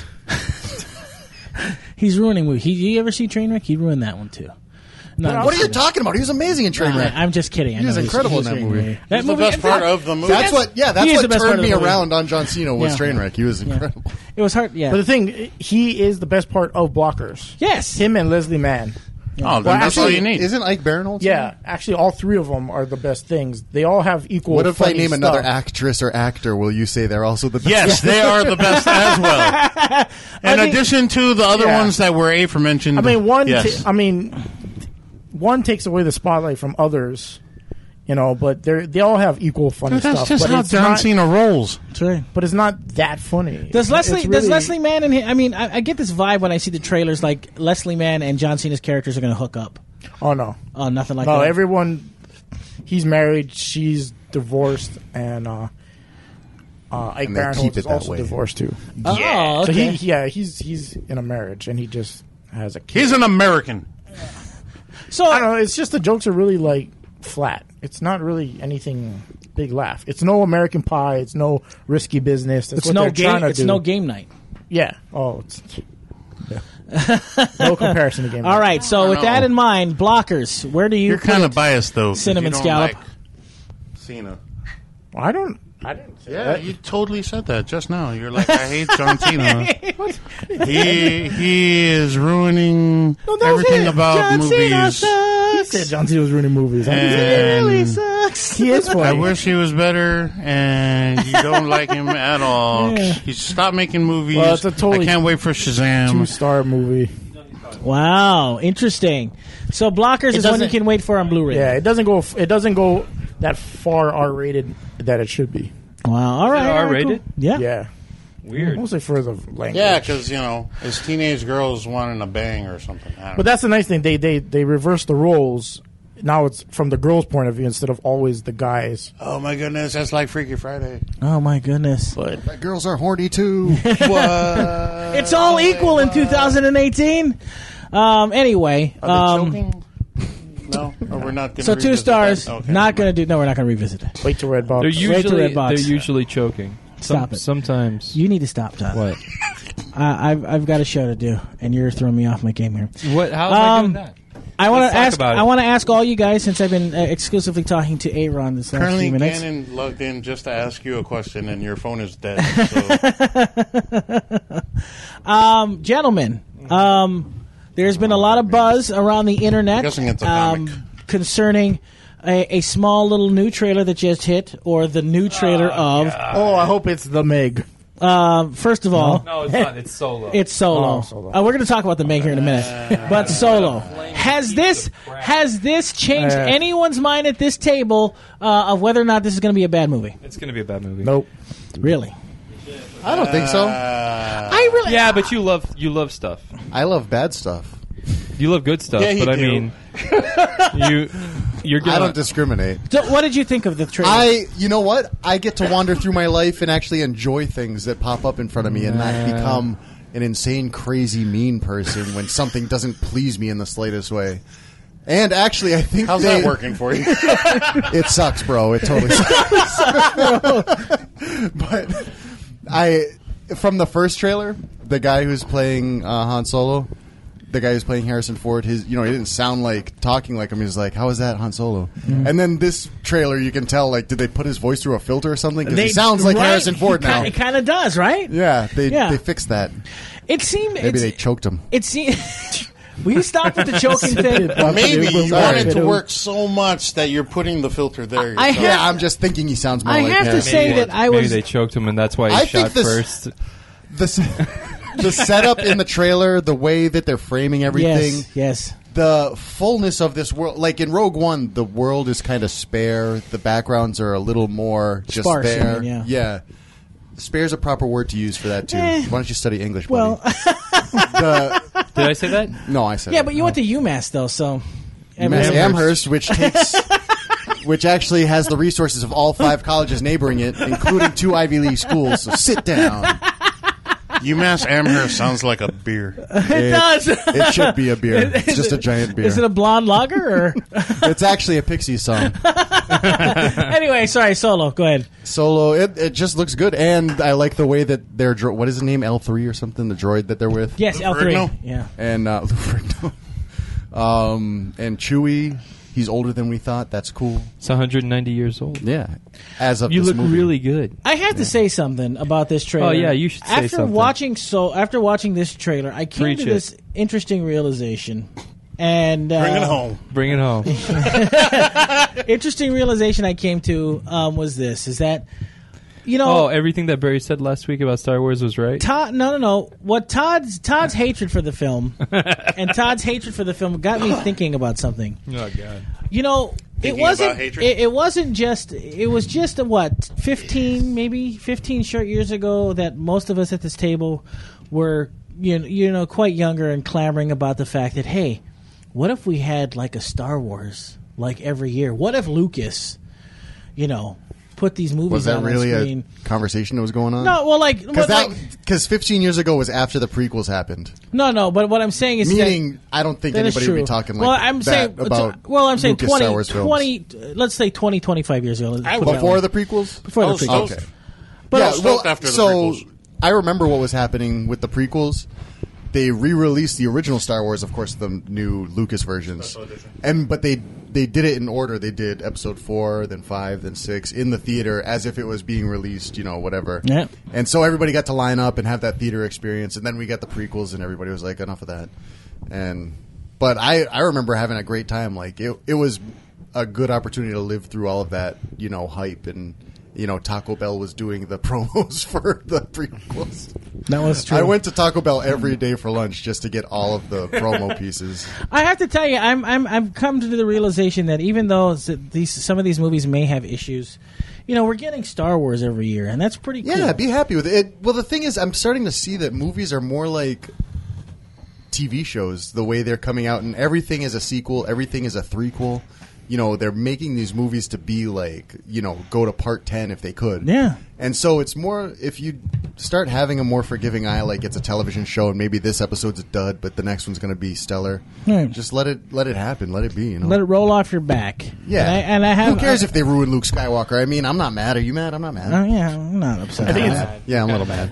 He's ruining movies. He, you ever see Trainwreck? He ruined that one too. No, I'm What just are you kidding. talking about? He was amazing in Trainwreck. I, I'm just kidding. I He was know incredible he's in that great. movie. That He's the movie- best part of the movie. That's what. Yeah, He that's is what the best part turned of me the movie. around on John Cena was Yeah. Trainwreck. He was incredible. It was hard. Yeah. But the thing, he is the best part of Blockers. yes. Him and Leslie Mann. Oh, then Well, that's all actually, you need. Isn't Ike Barinholtz? Yeah, actually, all three of them are the best things. They all have equal. What if I funny name stuff. another actress or actor? Will you say they're also the best? Yes, they are the best as well. In I mean- addition to the other Yeah. ones that were aforementioned. I mean, one. Yes. ta- I mean, one takes away the spotlight from others, you know. But they they all have equal funny Dude, that's stuff. just but how it's John not, Cena rolls. That's right. But it's not that funny. Does Leslie It's does really- Leslie Mann and him, I mean I, I get this vibe when I see the trailers like Leslie Mann and John Cena's characters are going to hook up. Oh no, Oh, nothing like no. that. Everyone, he's married. She's divorced, and uh, uh, Ike And they Barinholtz keep it is that also way. divorced too. Oh, So okay. he, yeah, he's he's in a marriage, and he just has a kid. He's an American. so I don't know. It's just the jokes are really like flat. It's not really anything big laugh. It's no American Pie. It's no Risky Business. That's it's what no they're game. trying to It's do. no game night. Yeah. Oh, it's yeah. No comparison to game. All right. So with know. that in mind, Blockers. Where do you? You're put kind of it? biased, though. 'cause Cinnamon you don't scallop. like Cena. I don't. I didn't say Yeah, that. you totally said that just now. You're like, I hate John Cena. he he is ruining No, that was everything it. about John Cena movies. He sucks. said John Cena was ruining movies. I didn't say that. And Really sucks. He is funny. I wish he was better, and you don't like him at all. Yeah. He should stop making movies. Well, it's a totally I can't wait for Shazam. Two star movie. Wow, interesting. So Blockers It is one you doesn't- can wait for on Blu-ray. Yeah, it doesn't go. It doesn't go that far R rated that it should be. Wow. All right. all right, R-rated? cool. Yeah. Yeah, Weird. mostly for the language. Yeah, because you know, it's teenage girls wanting a bang or something. I don't But that's the nice thing. They they they reverse the roles. Now it's from the girl's point of view instead of always the guys. know. Oh my goodness, that's like Freaky Friday. Oh my goodness. But Girls are horny too. What? It's all equal in two thousand eighteen. Um. Anyway. Are they Um. choking? No, or we're not. Gonna So two revisit stars. that? Okay, Not never going to mind. do. No, we're not going to revisit it. wait to Red Box. They're Right to usually Red Box. they're usually choking. Some- Stop it. Sometimes. You need to stop, Todd. What? I, I've I've got a show to do, and you're throwing me off my game here. What? How am I Um, doing that? I want Let's to talk ask. about it. I want to ask all you guys since I've been uh, exclusively talking to Aaron this last Currently, few minutes. Gannon logged in just to ask you a question, and your phone is dead. So. Um, gentlemen, um, there's been a lot of buzz around the internet I'm guessing it's a um, comic. concerning a, a small little new trailer that just hit, or the new trailer of. Oh, I hope it's the Meg. Uh, first of all, No, it's not. It's Solo. it's Solo. Oh, Solo. Uh, we're going to talk about the main here in a minute. But Solo. Has this has this changed Uh, anyone's mind at this table uh, of whether or not this is going to be a bad movie? It's going to be a bad movie. Nope. Really? I don't think so. I really. Yeah, but you love you love stuff. I love bad stuff. You love good stuff, Yeah, you but I do. mean, you you're gonna. I don't discriminate. So what did you think of the trailer? I, you know what? I get to wander through my life and actually enjoy things that pop up in front of me and not become an insane, crazy, mean person when something doesn't please me in the slightest way. And actually, I think How's they, that working for you? It sucks, bro. It totally sucks. But I, from the first trailer, the guy who's playing uh, Han Solo, the guy who's playing Harrison Ford, his, you know, he didn't sound like talking like him. He was like, "How is that Han Solo?" Mm-hmm. And then this trailer, you can tell, like, did they put his voice through a filter or something? Because They- he sounds like right? Harrison Ford He now. ki- It kind of does, right? Yeah, they Yeah. they fixed that. It seemed. Maybe it's, they choked him. It seemed. Will you stop with the choking thing? Maybe you Sorry. want it to work so much that you're putting the filter there. I yourself. have- Yeah, I'm just thinking he sounds more I like have to Harrison say Ford. that I Maybe was. they choked him, and that's why he I shot think this- first. the s- the setup in the trailer, the way that they're framing everything. Yes. Yes. The fullness of this world, like in Rogue One, the world is kind of spare. The backgrounds are a little more just Sparse, you there. mean, yeah. yeah, spare is a proper word to use for that too. Eh. Why don't you study English? Well, buddy? the, Did I say that? no, I said yeah, it. but you went to UMass though, so. Mass Everyone- Amherst, which takes, which actually has the resources of all five colleges neighboring it, including two Ivy League schools. So sit down. UMass Amherst sounds like a beer. It does. It should be a beer. It's Is just a it- giant beer. Is it a blonde lager or? It's actually a Pixies song. Anyway, sorry, Solo. Go ahead. Solo, it, it just looks good, and I like the way that their dro- what is his name, L three or something, the droid that they're with, Yes, L three. Ferrigno? Yeah. and uh, Lou Ferrigno. um, and Chewie. He's older than we thought. That's cool. It's one hundred ninety years old. Yeah, as of You this look movie. really good. I have to say something about this trailer. Oh, yeah, you should say after something. watching so after watching this trailer, I came Preach to it. this interesting realization, and uh, Bring it home. Bring it home. interesting realization I came to um, was this: is that you know, Oh, everything that Barry said last week about Star Wars was right. Todd, no, no, no. What Todd's Todd's hatred for the film and Todd's hatred for the film got me thinking about something. Oh God. You know, it Thinking wasn't. about hatred? It, it wasn't just. It was just a what fifteen, maybe fifteen short years ago that most of us at this table were, you know, you know, quite younger and clamoring about the fact that, hey, what if we had like a Star Wars like every year? What if Lucas, you know, put these movies Was that out really on a screen? conversation that was going on? No, well, like, because well, that like- because fifteen years ago was after the prequels happened. no, no. But what I'm saying is that- Meaning, I don't think That is anybody would true. be talking like well, I'm that saying, about. well, I'm saying Lucas twenty, Star Wars films. twenty, uh, let's say twenty, twenty-five years ago. Let's I put it that before way. the prequels. Before I the was prequels. stoked. Okay. But I was stoked after the so prequels. I remember what was happening with the prequels. They re-released the original Star Wars, of course, the new Lucas versions, and but they they did it in order. They did Episode four, then five, then six in the theater as if it was being released, you know, whatever. Yeah. And so everybody got to line up and have that theater experience, and then we got the prequels, and everybody was like, enough of that. And but I I remember having a great time. Like it it was a good opportunity to live through all of that, you know, hype and. You know, Taco Bell was doing the promos for the prequels. That was true. I went to Taco Bell every day for lunch just to get all of the promo pieces. I have to tell you, I'm, I'm, I've come to the realization that even though s- these some of these movies may have issues, you know, we're getting Star Wars every year, and that's pretty cool. Yeah, be happy with it. it. Well, the thing is, I'm starting to see that movies are more like T V shows, the way they're coming out, and everything is a sequel, everything is a threequel. You know, they're making these movies to be like, you know, go to part ten if they could. Yeah. And so it's more, if you start having a more forgiving eye, like it's a television show and maybe this episode's a dud, but the next one's going to be stellar. Hmm. Just let it let it happen. Let it be, you know? Let it roll off your back. Yeah. And I, and I have. Who cares I, if they ruin Luke Skywalker? I mean, I'm not mad. Are you mad? I'm not mad. Oh, yeah, I'm not upset. I think about it's- that. Yeah, I'm a little mad.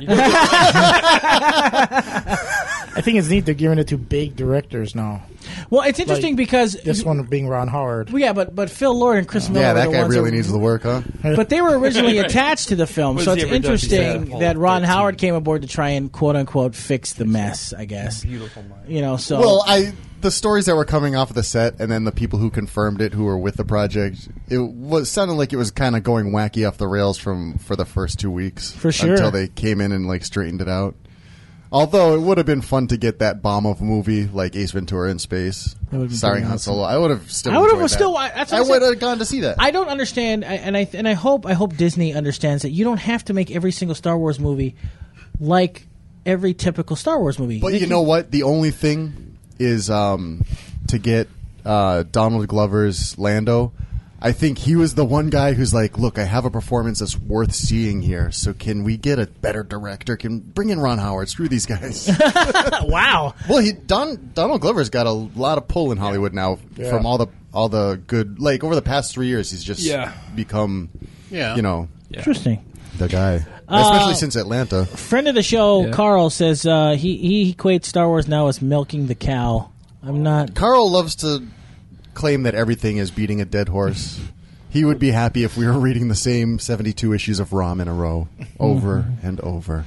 I think it's neat they're giving it to big directors now. Well, it's interesting Like, because This one being Ron Howard. Well, yeah, but but Phil Lord and Chris Miller. Yeah, were that the guy ones really that- needs the work, huh? But they were originally attached to the film, What so has it's he ever done besides interesting Apollo that Ron thirteen? Howard came aboard to try and quote unquote fix the mess. I guess Beautiful mind. you know. So Well, I the stories that were coming off of the set, and then the people who confirmed it, who were with the project, it was sounded like it was kind of going wacky off the rails from for the first two weeks, For sure. until they came in and like straightened it out. Although it would have been fun to get that bomb of a movie like Ace Ventura in Space, That would've been starring pretty Han awesome. Solo. I would have still. I would have enjoyed that. still. I- That's what I I'm would saying. have gone to see that. I don't understand, I- and I and I hope I hope Disney understands that you don't have to make every single Star Wars movie like every typical Star Wars movie. But They you can- know what? The only thing is um, to get uh, Donald Glover's Lando. I think he was the one guy who's like, look, I have a performance that's worth seeing here. So can we get a better director? Can bring in Ron Howard? Screw these guys. wow. Well, he Don, Donald Glover's got a lot of pull in Hollywood now Yeah. from all the all the good. Like over the past three years, he's just Yeah. become, Yeah. you know, Interesting. the guy. Uh, Especially since Atlanta. Friend of the show, Yeah. Carl says uh, he he equates Star Wars now as milking the cow. I'm not. Carl loves to claim that everything is beating a dead horse. He would be happy if we were reading the same seventy-two issues of ROM in a row, over and over.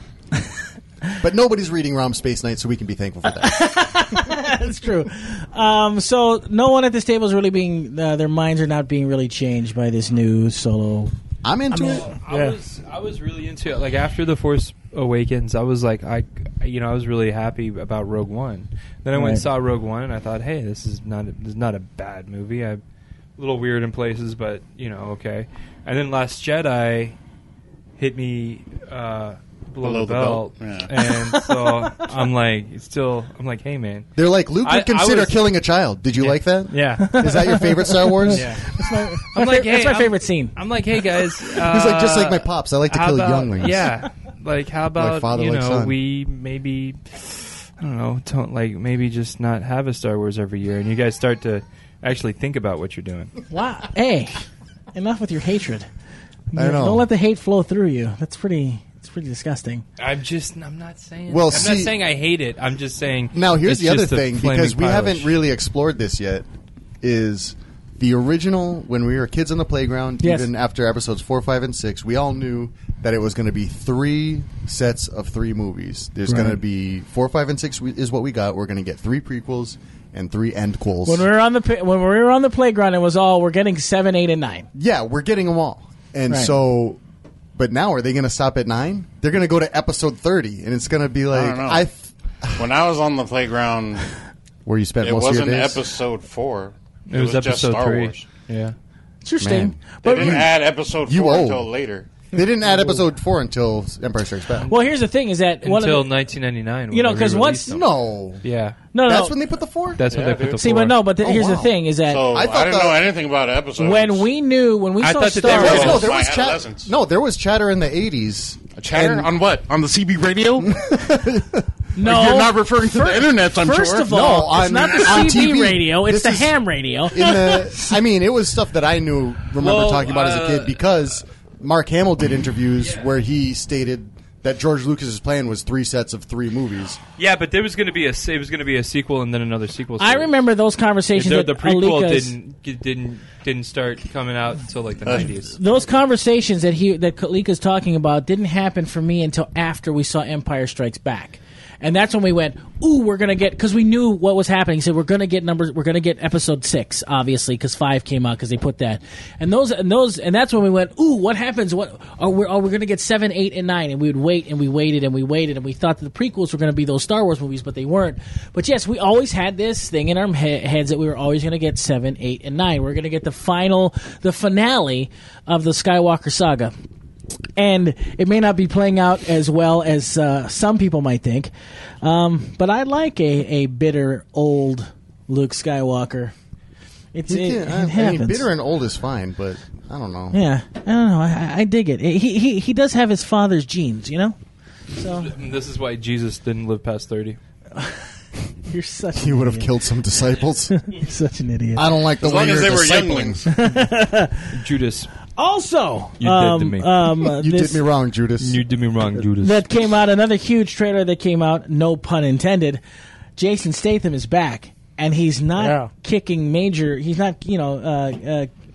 But nobody's reading ROM Space Knight, so we can be thankful for that. That's true. Um, so no one at this table is really being. Uh, their minds are not being really changed by this new Solo. I'm into it. I Yeah. was I was really into it. Like after the Force Awakens, I was like I, you know, I was really happy about Rogue One. Then I went Right. and saw Rogue One, and I thought, hey, this is not a, this is not a bad movie. I, a little weird in places, but you know, okay. And then Last Jedi hit me uh, below, Below the the belt, belt, and so I'm like, still, I'm like, hey, man, They're like, Luke I- would I consider was- killing a child. Did you like that? yeah, Is that your favorite Star Wars? yeah. My I'm fa- like, that's hey, my I'm- favorite scene. I'm like, hey guys, uh, He's like, just like my pops. I like to how kill about- younglings. Yeah, like how about father, you like know son. we maybe I don't know, don't, like maybe just not have a Star Wars every year, and you guys start to actually think about what you're doing. Wow. Hey, enough with your hatred. I know. Don't let the hate flow through you. That's pretty. It's pretty disgusting. I'm just, I'm not saying. Well, I'm see- not saying I hate it. I'm just saying. Now, here's it's the other just a thing, flaming because we pile of haven't sh- really explored this yet, is the original, when we were kids on the playground, Yes. even after episodes four, five, and six, we all knew that it was going to be three sets of three movies. There's Right. going to be four, five, and six we- is what we got. We're going to get three prequels and three endquels. When we were on the pa- when we were on the playground, it was all we're getting seven, eight, and nine. Yeah, we're getting them all. And Right. so, but now are they going to stop at nine? They're going to go to episode thirty, and it's going to be like, don't know. I th- When I was on the playground, where you spent it most wasn't of your days. episode four. It was, just episode Star three. Wars. Yeah. Interesting. Man. They But didn't add episode You four old. until later. They didn't add episode four until Empire Strikes Back. well, here's the thing: is that one Until of the, nineteen ninety-nine. You know, when they 'cause once- released them. No. Yeah. no, That's no. when they put the four? That's when Yeah, they put dude. the See, four. but no, but the, Oh, here's the wow. thing: is that So I I, thought didn't the- know anything about episodes. when we knew when we I saw thought that Star they were Wars, There was, no, Well, there my was chatter. adolescence. No, there was chatter in the eighties. chatter And- on what? On the C B radio? no, You're not referring to the internet, I'm First sure. of all, No, it's on- not on the C B T V. radio; it's This the is- ham radio. In the, I mean, it was stuff that I knew, remember Well, talking about as a uh, kid, because Mark Hamill did interviews where he stated that George Lucas's plan was three sets of three movies. Yeah, but there was going to be a it was going to be a sequel and then another sequel. I series. remember those conversations. the, that the prequel Alika's- didn't didn't didn't start coming out until like the nineties. Those conversations that he that Kalika's talking about didn't happen for me until after we saw Empire Strikes Back. And that's when we went, ooh, we're going to get, because we knew what was happening. He said, we're going to get numbers, we're going to get episode six, obviously, because five came out because they put that. And those, and those, and that's when we went, ooh, what happens? What, are we, are we going to get seven, eight, and nine? And we would wait, and we waited, and we waited, and we thought that the prequels were going to be those Star Wars movies, but they weren't. But yes, we always had this thing in our he- heads that we were always going to get seven, eight, and nine. We're going to get the final, the finale of the Skywalker saga. And it may not be playing out as well as uh, some people might think, um, but I like a, a bitter old Luke Skywalker. It's You it, can- it I, I happens. mean, bitter and old is fine, but I don't know. Yeah, I don't know. I, I dig it. He, he he does have his father's genes, you know. So This is why Jesus didn't live past thirty. you're such He an would have idiot. killed some disciples. You're such an idiot. I don't like the As way long you're as they were discipling. younglings. Judas, Also, You did um, to me. um, uh, You this- did me wrong, Judas. you did me wrong, Judas. that came out, another huge trailer that came out, no pun intended. Jason Statham is back, and he's not Yeah. kicking major, he's not, you know, uh, uh,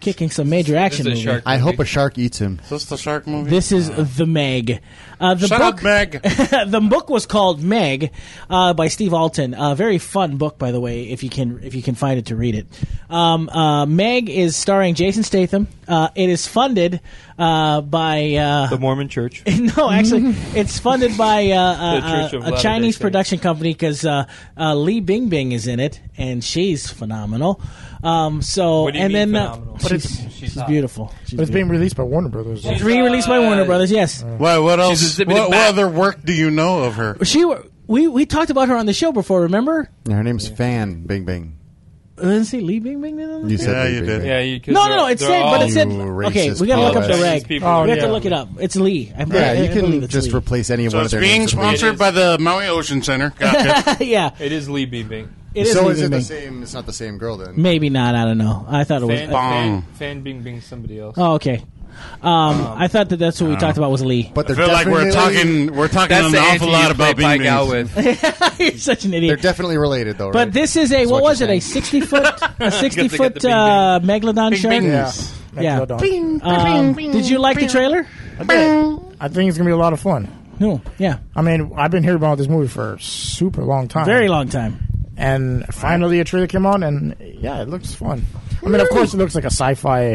kicking some major action. This is a movie. shark I movie. hope a shark eats him. Is this the shark movie? This is The Meg. Uh, the Shut book, up, Meg. the book was called Meg uh, by Steve Alton. A very fun book, by the way, if you can if you can find it to read it. Um, uh, Meg is starring Jason Statham. Uh, it is funded uh, by uh, The Mormon Church. no, actually, it's funded by uh, The Church of a, a, a Latter-day Chinese Saints. production company because uh, uh, Li Bingbing is in it, and she's phenomenal. Um, so What do you and mean then uh, phenomenal? But she's, it's- she's hot. beautiful. She's But it's being beautiful. released by Warner Brothers. It's re-released by Warner Brothers. Yes. What, what else? exhibited What, what back. other work do you know of her? She we we talked about her on the show before. Remember? Yeah, her name's Fan Bing Bing. Didn't see Lee Bing Bing? No, You said Yeah, Bing you Bing did. Bing. Yeah, you, 'cause no, they're- no. It they're said, but all- it said. You Okay, racist we gotta look up the bastard. reg. People. Oh, we have yeah. to look it up. It's Lee. I, Yeah, I, you I believe can it's just Lee. replace any So one of it's their being names. with Bing. sponsored by the Maui Ocean Center. Gotcha. yeah, It is Lee Beaming. it is So Lee is it Bing the Bing. same? It's not the same girl then. Maybe not. I don't know. I thought it was. Fan, Bong. fan, fan Bing Bing somebody else. Oh, okay. Um, I thought that that's what we talked about was Lee. But I they're feel like we're definitely- talking. We're talking That's an the awful Angie lot you about play Bing Pike out Bings. with. You're such an They're idiot. definitely related, though, right? But this is a That's what what was you're it? A saying. sixty foot, a sixty get foot the Bing uh, megalodon Bing shark. Bing. Yeah. Yeah. Megalodon. Um, did you like the trailer? I did. I think it's gonna be a lot of fun. No. Yeah. I mean, I've been hearing about this movie for a super long time. Very long time. And finally, a trailer came out, and yeah, it looks fun. I mean, of course, it looks like a sci-fi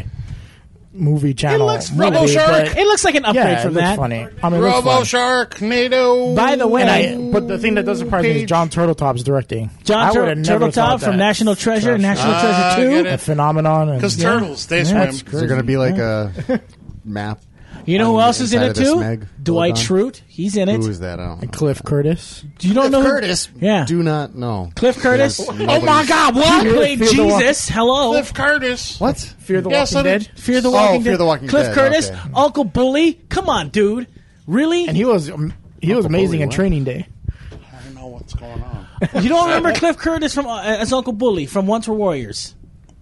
movie channel. looks movie, Robo Shark. but It looks like an upgrade yeah, it from looks that. funny. I mean, it looks Robo fun. Shark, NATO. By the way, And I, but the thing that does surprise me is John Turtletop's directing. John I Tur- would've never Turtletop thought from that. National Treasure, Trust- National Ah, Treasure get Two. it. A phenomenon. And, Because yeah. turtles, they Yeah, swim. that's Is there going to be like a map? You know on who the else is in inside it of this too? Meg- Dwight Megalodon? Schrute. He's in it. Who is that? I don't know. Cliff Curtis. Do you don't know Cliff who- Curtis? Yeah. Do not know. Cliff Curtis. Yes, Oh nobody's- my God! What? He Fear- played Fear the Walk- Jesus. Hello. Cliff Curtis. What? Fear the Yes, Walking I Dead. did- Fear the Oh, Walking Fear Dead. the Walking Cliff Dead, Curtis, okay. Uncle Bully. Come on, dude. Really? And he was um, he was Uncle amazing Bully, in what? Training Day. I don't know what's going on. You don't remember Cliff Curtis from uh, as Uncle Bully from Once Were Warriors?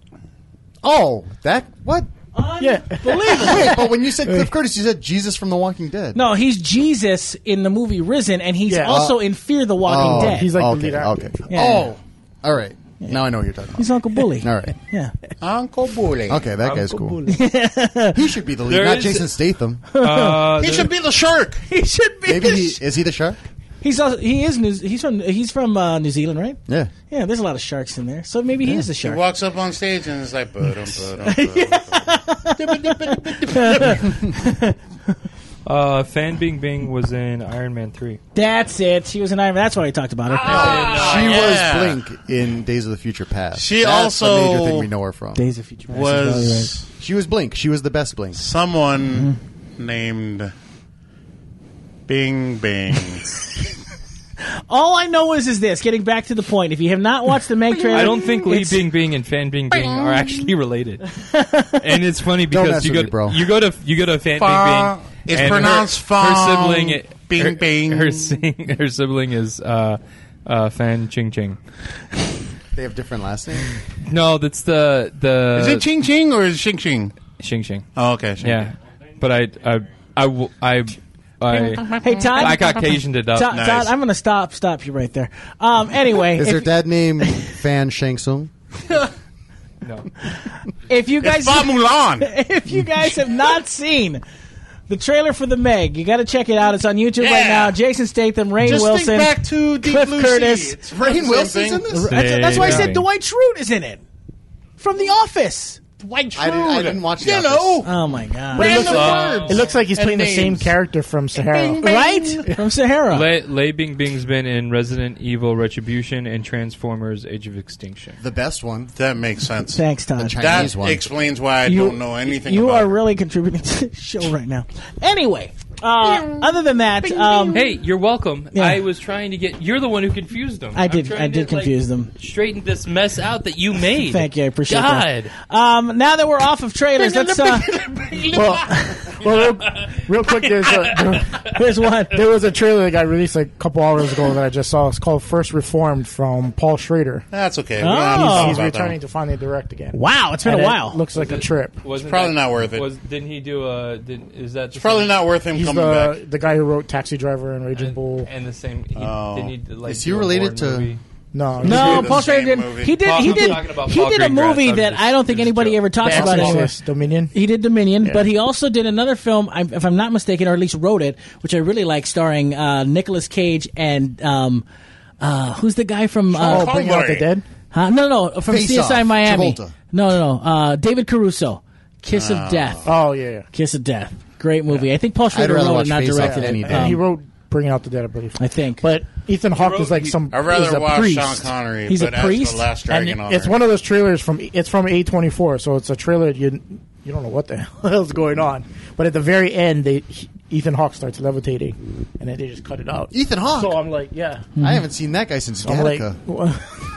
Oh, that what? Yeah. Wait, but when you said Cliff Curtis, you said Jesus from The Walking Dead. No, he's Jesus in the movie Risen, and he's Yeah. also in Fear the Walking Oh, Dead. He's like the okay, lead actor. okay. Yeah. Oh, all right. Now I know what you're talking about. He's Uncle Bully. All right. Yeah. Uncle Bully. Okay, that guy's cool. Bully. He should be the lead, There not is- Jason Statham. Uh, He there- should be the shark. he should be. Maybe he is he the shark? He's also, he is New, he's from he's from uh, New Zealand, right? Yeah. Yeah, there's a lot of sharks in there, so maybe he is the He shark. walks up on stage and it's like, "Ba-dum, ba-dum, ba-dum." uh, Fan Bing Bing was in Iron Man three. That's it. She was an Iron Man. That's why I talked about her. She yeah. was Blink in Days of the Future Past. She That's the also major thing we know her from. Days of Future Past. is probably was She was Blink. She was the best Blink. someone named Bing Bing. right. All I know is is this. Getting back to the point. If you have not watched the Meg trailer, I don't think Lee it's- Bing Bing and Fan Bing Bing are actually related. And it's funny because mess you with go me, bro. you go to you go to Fan Fa- Bing Bing. it's and pronounced her, her Fong sibling. Bing her, Bing. Her, sing, her sibling is uh, uh, Fan Ching Ching. They have different last names. No, that's the the Is it Ching Ching or is it Xing Xing? Xing Xing. Oh, okay. Xing Yeah, but I I I w- I I, Hey Todd. I Caucasianed it up. Todd, Nice. Todd, I'm going to stop stop you right there. Um, anyway, Is if, her dad named Fan Shang Tsung? No. if you guys It's Fa Mulan. if you guys have not seen the trailer for the Meg, you got to check it out. It's on YouTube right Yeah. now. Jason Statham, Rainn Just Wilson. think back to Deep Cliff Blue Curtis. Sea. It's Rainn the same Wilson's thing. in this? That's, that's why I said Same. Dwight Schrute is in it from The Office. Dwight I didn't, I didn't Schrute. watch the You Office. know. Oh my god! But it looks, Random words. it looks like he's and playing the same names. character from Sahara. Bing, bing. Right from Sahara. Lei, Lei Bing Bing's been in Resident Evil Retribution and Transformers Age of Extinction. The best one. That makes sense. Thanks, Todd. The Chinese That one. explains why I You- don't know anything You about are it. really contributing to the show right now. Anyway, uh, other than that, um, Hey, you're welcome. Yeah. I was trying to get. You're the one who confused them. I I'm did. trying I did to, like, confuse them. Straighten this mess out that you made. Thank you. I appreciate God. that. Um, now that we're off of trailers, let's. Uh, Well, well real, real quick, there's a, here's one. there was a trailer that got released like a couple hours ago that I just saw. It's called First Reformed from Paul Schrader. That's okay. Oh. We don't have to talk He's about that returning one. to finally direct again. Wow, it's been And a it while. Looks like a trip. Wasn't probably that- not worth it. Was didn't he do a? Did, is that the Probably same- not worth him He's coming the back. the guy who wrote Taxi Driver and Raging Bull. And the same. He, Oh. didn't he, like, Is he do a related horror to movie? No, No, did Paul the Schrader same did. movie. He did. Paul- He I'm did. talking about He Paul did a Greengrass. movie I'm that just- I don't think just anybody joking. ever talks The about anymore. Exorcist, Dominion. He did Dominion, Yeah. but he also did another film, I- if I'm not mistaken, or at least wrote it, which I really like, starring uh, Nicolas Cage and um, uh, who's the guy from? Uh, Oh, Bring Out the Dead. huh? No, no, from Face C S I Off, Miami. Travolta. No, no, no. Uh, David Caruso, Kiss of Death. Oh yeah, yeah. Kiss of Death. Great movie. I think Paul Schrader rather wrote watch it, not Face Off directed any it. day. And he Um, wrote Bring Out the Dead, I believe. I think. But Ethan Hawke wrote- is like he- some. I'd he's rather a watch priest. Sean Connery. He's a but as priest? The Last And Dragon on it's her. one of those trailers from. It's from A twenty-four, so it's a trailer you you don't know what the hell is going on. But at the very end, they Ethan Hawke starts levitating, and then they just cut it out. Ethan Hawke. So I'm like, yeah. I haven't seen that guy since I'm like, Gattaca. what?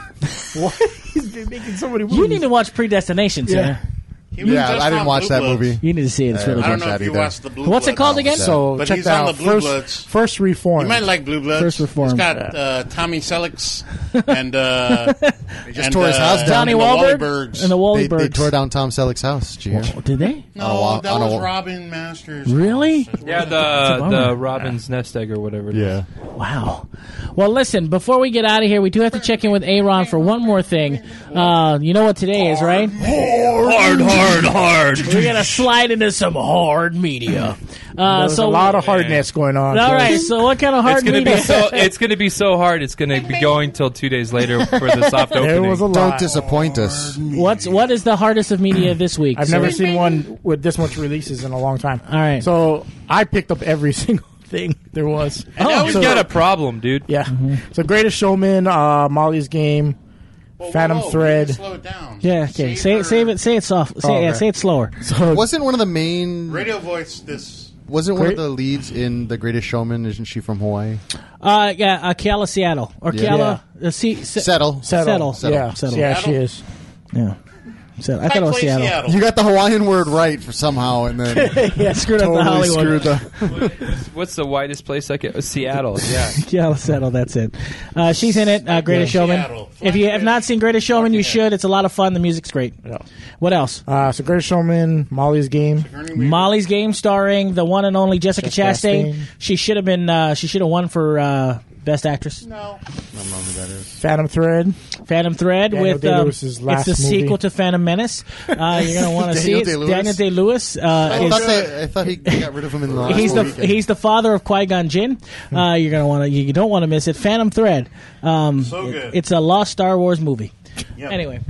What? He's been making so many movies. you need to watch Predestination, sir. Yeah. He was Yeah, just I didn't on watch Blue that Bloods. movie. You need to see it. It's really I I good. don't know watch if that you either. watched the Blue What's it Bloods. called again? So But check he's that on out. the Blue First, Bloods. first Reformed. You might like Blue Bloods. First Reformed. It's got Yeah. uh, Tommy Selleck and uh, just and, tore his uh, house down. Donnie and the Wahlberg Wahlbergs. and the They, Wahlbergs. they tore down Tom Selleck's house. Did you hear? Oh, did they? No, on a wa- that on a was wa- Robin Masters. Really? house. Yeah, a the bummer. the Robin's nest egg or whatever. it is. Yeah. Wow. Well, listen, before we get out of here, we do have to check in with Aaron for one more thing. Uh, you know what today is, right? Hard, hard, hard. We're going to slide into some hard media. Uh, There's so, a lot of hardness going on. all right, Chris. so what kind of hard It's gonna media? be so. It's gonna be so hard. It's gonna be going till two days later for the soft There opening. was a Don't lot. disappoint us. What's What is the hardest of media this week? I've sir? never seen one with this much releases in a long time. All right. So I picked up every single thing there was. Oh, You've so, got a problem, dude. yeah. Mm-hmm. So Greatest Showman, uh, Molly's Game, Whoa, Phantom whoa, whoa, Thread. Slow it down. Yeah, okay. Say her- it, save it, say it soft. Say, Oh, yeah, okay. say it slower. So Wasn't one of the main? Radio voice this. Wasn't one of Great- the leads in The Greatest Showman? Isn't she from Hawaii? Uh, yeah, uh, Kiala Seattle. Or Yeah. Kiala, uh, C, C, Settle. settle. Settle. Yeah, Settle. yeah, she Settle. is. Yeah. Seattle. I thought it was Play Seattle. Seattle. You got the Hawaiian word right for somehow, and then Yeah, screwed up the totally Hollywood. screwed the. What's the widest place I can? Uh, Seattle. Yeah. Kiala Settle, that's it. Uh, she's in it, uh, Greatest Yeah. Showman. Seattle. If you have not seen Greatest Showman, you should. It's a lot of fun. The music's great. Yeah. What else? Uh, so Greatest Showman, Molly's Game. Molly's Game, starring the one and only Jessica Jessica Chastain. Chastain. She should have been. Uh, she should have won for uh, Best Actress. No. I don't know who that is. Phantom Thread. Phantom Thread Daniel with um, Day-Lewis's it's last the movie. sequel to Phantom Menace. Uh, you're gonna want to see Daniel it. Day-Lewis? Daniel Day Lewis. Uh, I is- thought, they, I thought he got rid of him in the last he's the weekend. he's the father of Qui Gon Jinn. Uh, you're gonna want to you don't want to miss it. Phantom Thread. Um, So it- good. it's a lost Star Wars movie. Yep. Anyway,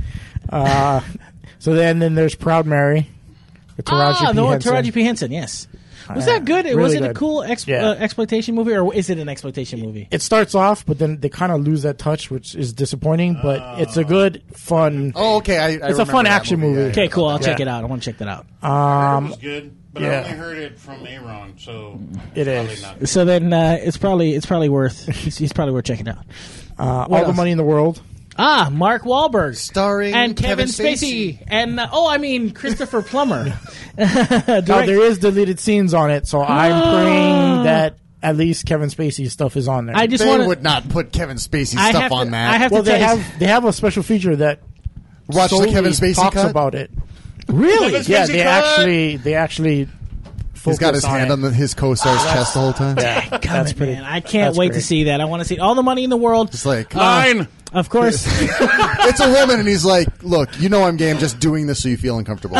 Uh, so then, then there's Proud Mary. With Taraji ah, P. the one Henson. Taraji P. Henson. Yes. Was Yeah, that good? really was it a good. cool ex- Yeah. uh, exploitation movie, or is it an exploitation movie? It starts off, but then they kind of lose that touch, which is disappointing. But it's a good, fun. Oh, okay. I, I It's a remember fun that action movie. Yeah, Okay, yeah. cool. I'll Yeah. check it out. I want to check that out. Um, it was good, but I yeah. only heard it from Aaron, so It probably is. not. So then uh, it's probably it's probably worth he's, he's probably worth checking out. Uh, What all the else? money in the world. Ah, Mark Wahlberg. Starring And Kevin, Kevin Spacey. And, uh, oh, I mean, Christopher Plummer. Now, Direct- there is deleted scenes on it, so I'm praying that at least Kevin Spacey's stuff is on there. I just They want to. would not put Kevin Spacey I stuff have on to, that. I have well, to they tell you- have they have a special feature that Watch the solely Kevin Spacey talks cut. about it. Really? Kevin Yeah, Spacey they cut? actually they actually. He's got his focus hand it. on the, his co-star's chest the whole time. Yeah, Damn that's it, pretty. man. I can't that's wait to great. see that. I want to see all the money in the world. It's like Line. Of course. it's a woman, and he's like, "Look, you know I'm gay. I'm just doing this so you feel uncomfortable."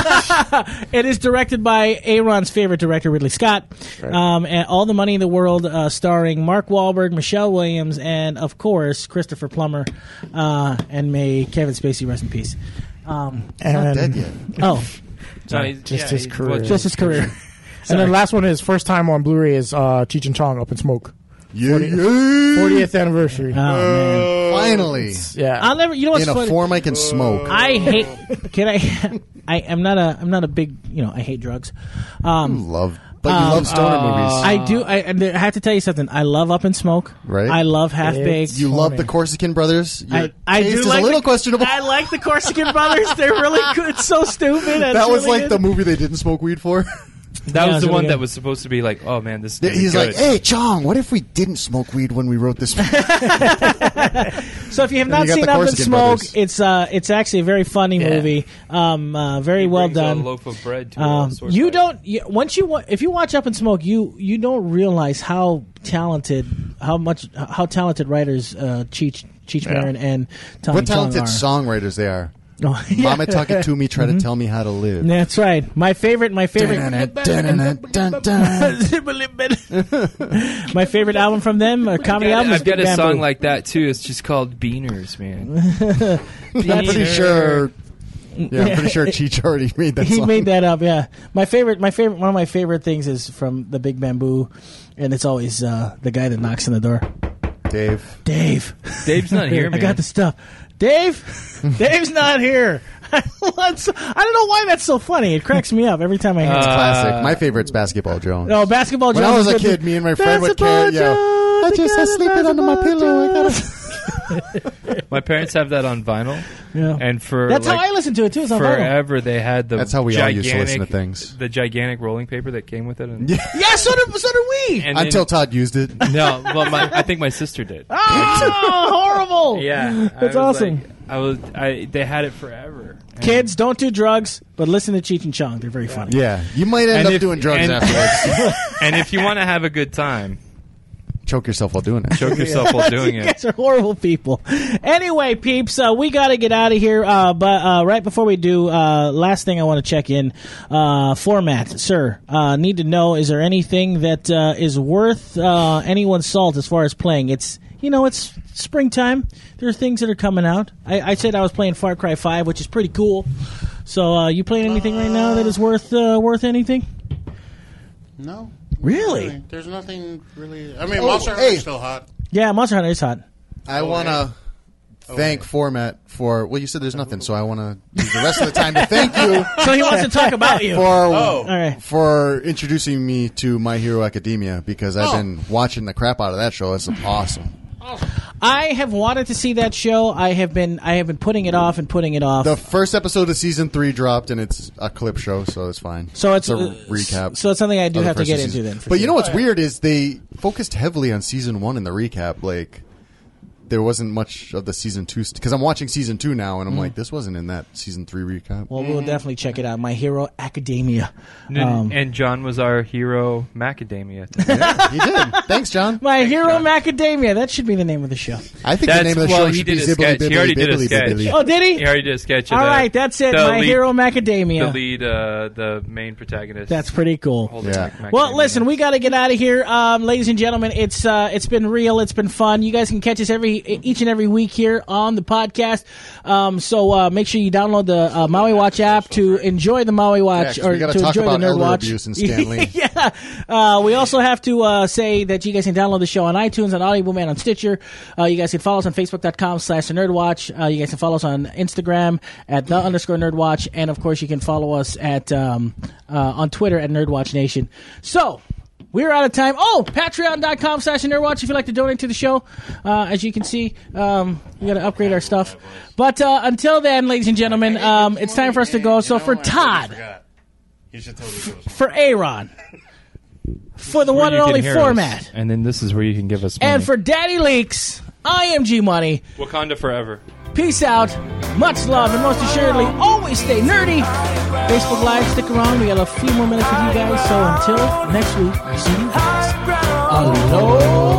It is directed by Aaron's favorite director, Ridley Scott. Um, and All the Money in the World, uh, starring Mark Wahlberg, Michelle Williams, and, of course, Christopher Plummer. Uh, and may Kevin Spacey rest in peace. Um, And Not dead yet. oh, No, he's- Just yeah, his he's- career. what- just his career. and then last one is first time on Blu-ray is uh, Cheech and Chong Up in Smoke. Yeah, yeah. fortieth anniversary. Oh, man. Finally, yeah. I'll never, you know what's in a funny? form I can smoke. I hate, can I, I am not a, I'm not a big, you know, I hate drugs. Um, love, but you Um, love stoner movies. I do. I, and I have to tell you something. I love Up in Smoke. Right. I love Half Baked. It's- You love funny. the Corsican Brothers. Your I, I taste do is like a little the, questionable. I like the Corsican Brothers. They're really good. It's so stupid. It's that was really like good. the movie they didn't smoke weed for. That Yeah, was the so one we- that was supposed to be like, oh man, this is gonna be He's good. like, "Hey, Chong, what if we didn't smoke weed when we wrote this?" movie? So if you have Then not you got seen the Up in Corsican Smoke, Brothers. it's uh, it's actually a very funny Yeah. movie. Um, uh, very He well brings a done. loaf of bread to Um, a sword you fight. don't. You, once you wa- if you watch Up in Smoke, you you don't realize how talented, how much how talented writers uh, Cheech Cheech Yeah. Marin and Tommy What talented Chong are. songwriters they are. Oh, yeah. Mama talk it to me, try to tell me how to live. That's right. My favorite, my favorite, my favorite album from them, a comedy album. is I've got Big a Bamboo. song like that too. It's just called Beaners, man. I'm pretty sure. Yeah, I'm pretty sure Cheech already made that He song. made that up. Yeah, my favorite, my favorite, one of my favorite things is from the Big Bamboo, and it's always uh, the guy that knocks on the door. Dave. Dave. Dave's not here, I man. got the stuff. Dave. Dave's not here. I don't know why that's so funny. It cracks me up every time I hear Uh, it. Classic. My favorite's Basketball Jones. No, Basketball When Jones. I was is a good. kid, me and my friend would Basketball carry. Yeah, Jones, I the just guy I that sleep it under my Basketball pillow. I gotta. Jones. My parents have that on vinyl, Yeah. and for That's like, how I listen to it too. It's on vinyl. forever they had the That's how we all gigantic, used to listen to things. The gigantic rolling paper that came with it. And, Yeah. Yeah, so did so did we. and Until then- Todd used it. no, well, my, I think my sister did. Oh, horrible! Yeah, I That's was awesome. like- I was. I they had it forever. And- Kids, don't do drugs, but listen to Cheech and Chong. They're very funny. Yeah, you might end And up if- doing drugs and- afterwards. and if you want to have a good time, Choke yourself while doing it. choke yourself while doing You it. guys are horrible people. Anyway, peeps, uh, we got to get out of here. Uh, but uh, right before we do, uh, last thing I want to check in. Uh, format, sir. Uh, need to know, is there anything that uh, is worth uh, anyone's salt as far as playing? It's, you know, it's springtime. There are things that are coming out. I, I said I was playing Far Cry five, which is pretty cool. So uh, you playing anything right now that is worth uh, worth anything? No. Really? There's nothing really. I mean, Oh, Monster hey. Hunter's still hot. Yeah, Monster Hunter is hot. I Oh, want to yeah. thank Format for. Well, you said there's nothing, so I want to use the rest of the time to thank you So he wants to talk about you. for Oh. All right. for introducing me to My Hero Academia because I've Oh. been watching the crap out of that show. It's awesome. I have wanted to see that show. I have been I have been putting it off and putting it off. The first episode of season three dropped, and it's a clip show, so it's fine. So it's, a uh, recap. so it's something I do of the have to first get two into seasons. then, for But you sure. know what's Oh, yeah. weird is they focused heavily on season one in the recap. Like there wasn't much of the season two because I'm watching season two now, and I'm like, this wasn't in that season three recap. Well, we'll definitely check it out. My Hero Academia. And, Um, and John was our hero, Macadamia. Yeah, he did. Thanks, John. My Hero Macadamia. That should be the name of the show. I think That's the name of the well, show he should did be a Zibbly sketch. He Bibbly already did a Bibbly sketch. Bibbly. Oh, did he? He already did a sketch. Of All the, right, that's it. the My lead- Hero The Macadamia. lead, uh, the main protagonist. That's pretty cool. Holding Yeah. Mac- Well, Macadamia. listen, we got to get out of here, um, ladies and gentlemen. It's uh, it's been real. It's been fun. You guys can catch us every each and every week here on the podcast. Um, so uh, make sure you download the uh, Maui Watch app to enjoy the Maui Watch Yeah, 'cause or we gotta to talk enjoy about the Nerd elder Watch. abuse in Stanley. yeah. Uh, we also have to uh, say that you guys can download the show on iTunes, on Audible Man, on Stitcher. Uh, you guys can follow us on Facebook.com slash The Nerd Watch. Uh, you guys can follow us on Instagram at the underscore Nerd Watch, and of course you can follow us at um, uh, on Twitter at Nerd Watch Nation. So. We're out of time. Oh, patreon.com slash nerdwatch if you'd like to donate to the show. Uh, as you can see, um, we got to upgrade our stuff. But uh, until then, ladies and gentlemen, um, it's time for us to go. So for Todd, You should totally do this. for Aaron, for the Where one you and can only hear us. format, And then this is where you can give us money. and for Daddy Leaks, I am G Money. Wakanda forever. Peace out. Much love, and most assuredly, always stay nerdy. Facebook Live, stick around. We got a few more minutes with you guys. So until next week, see you guys. Aloha.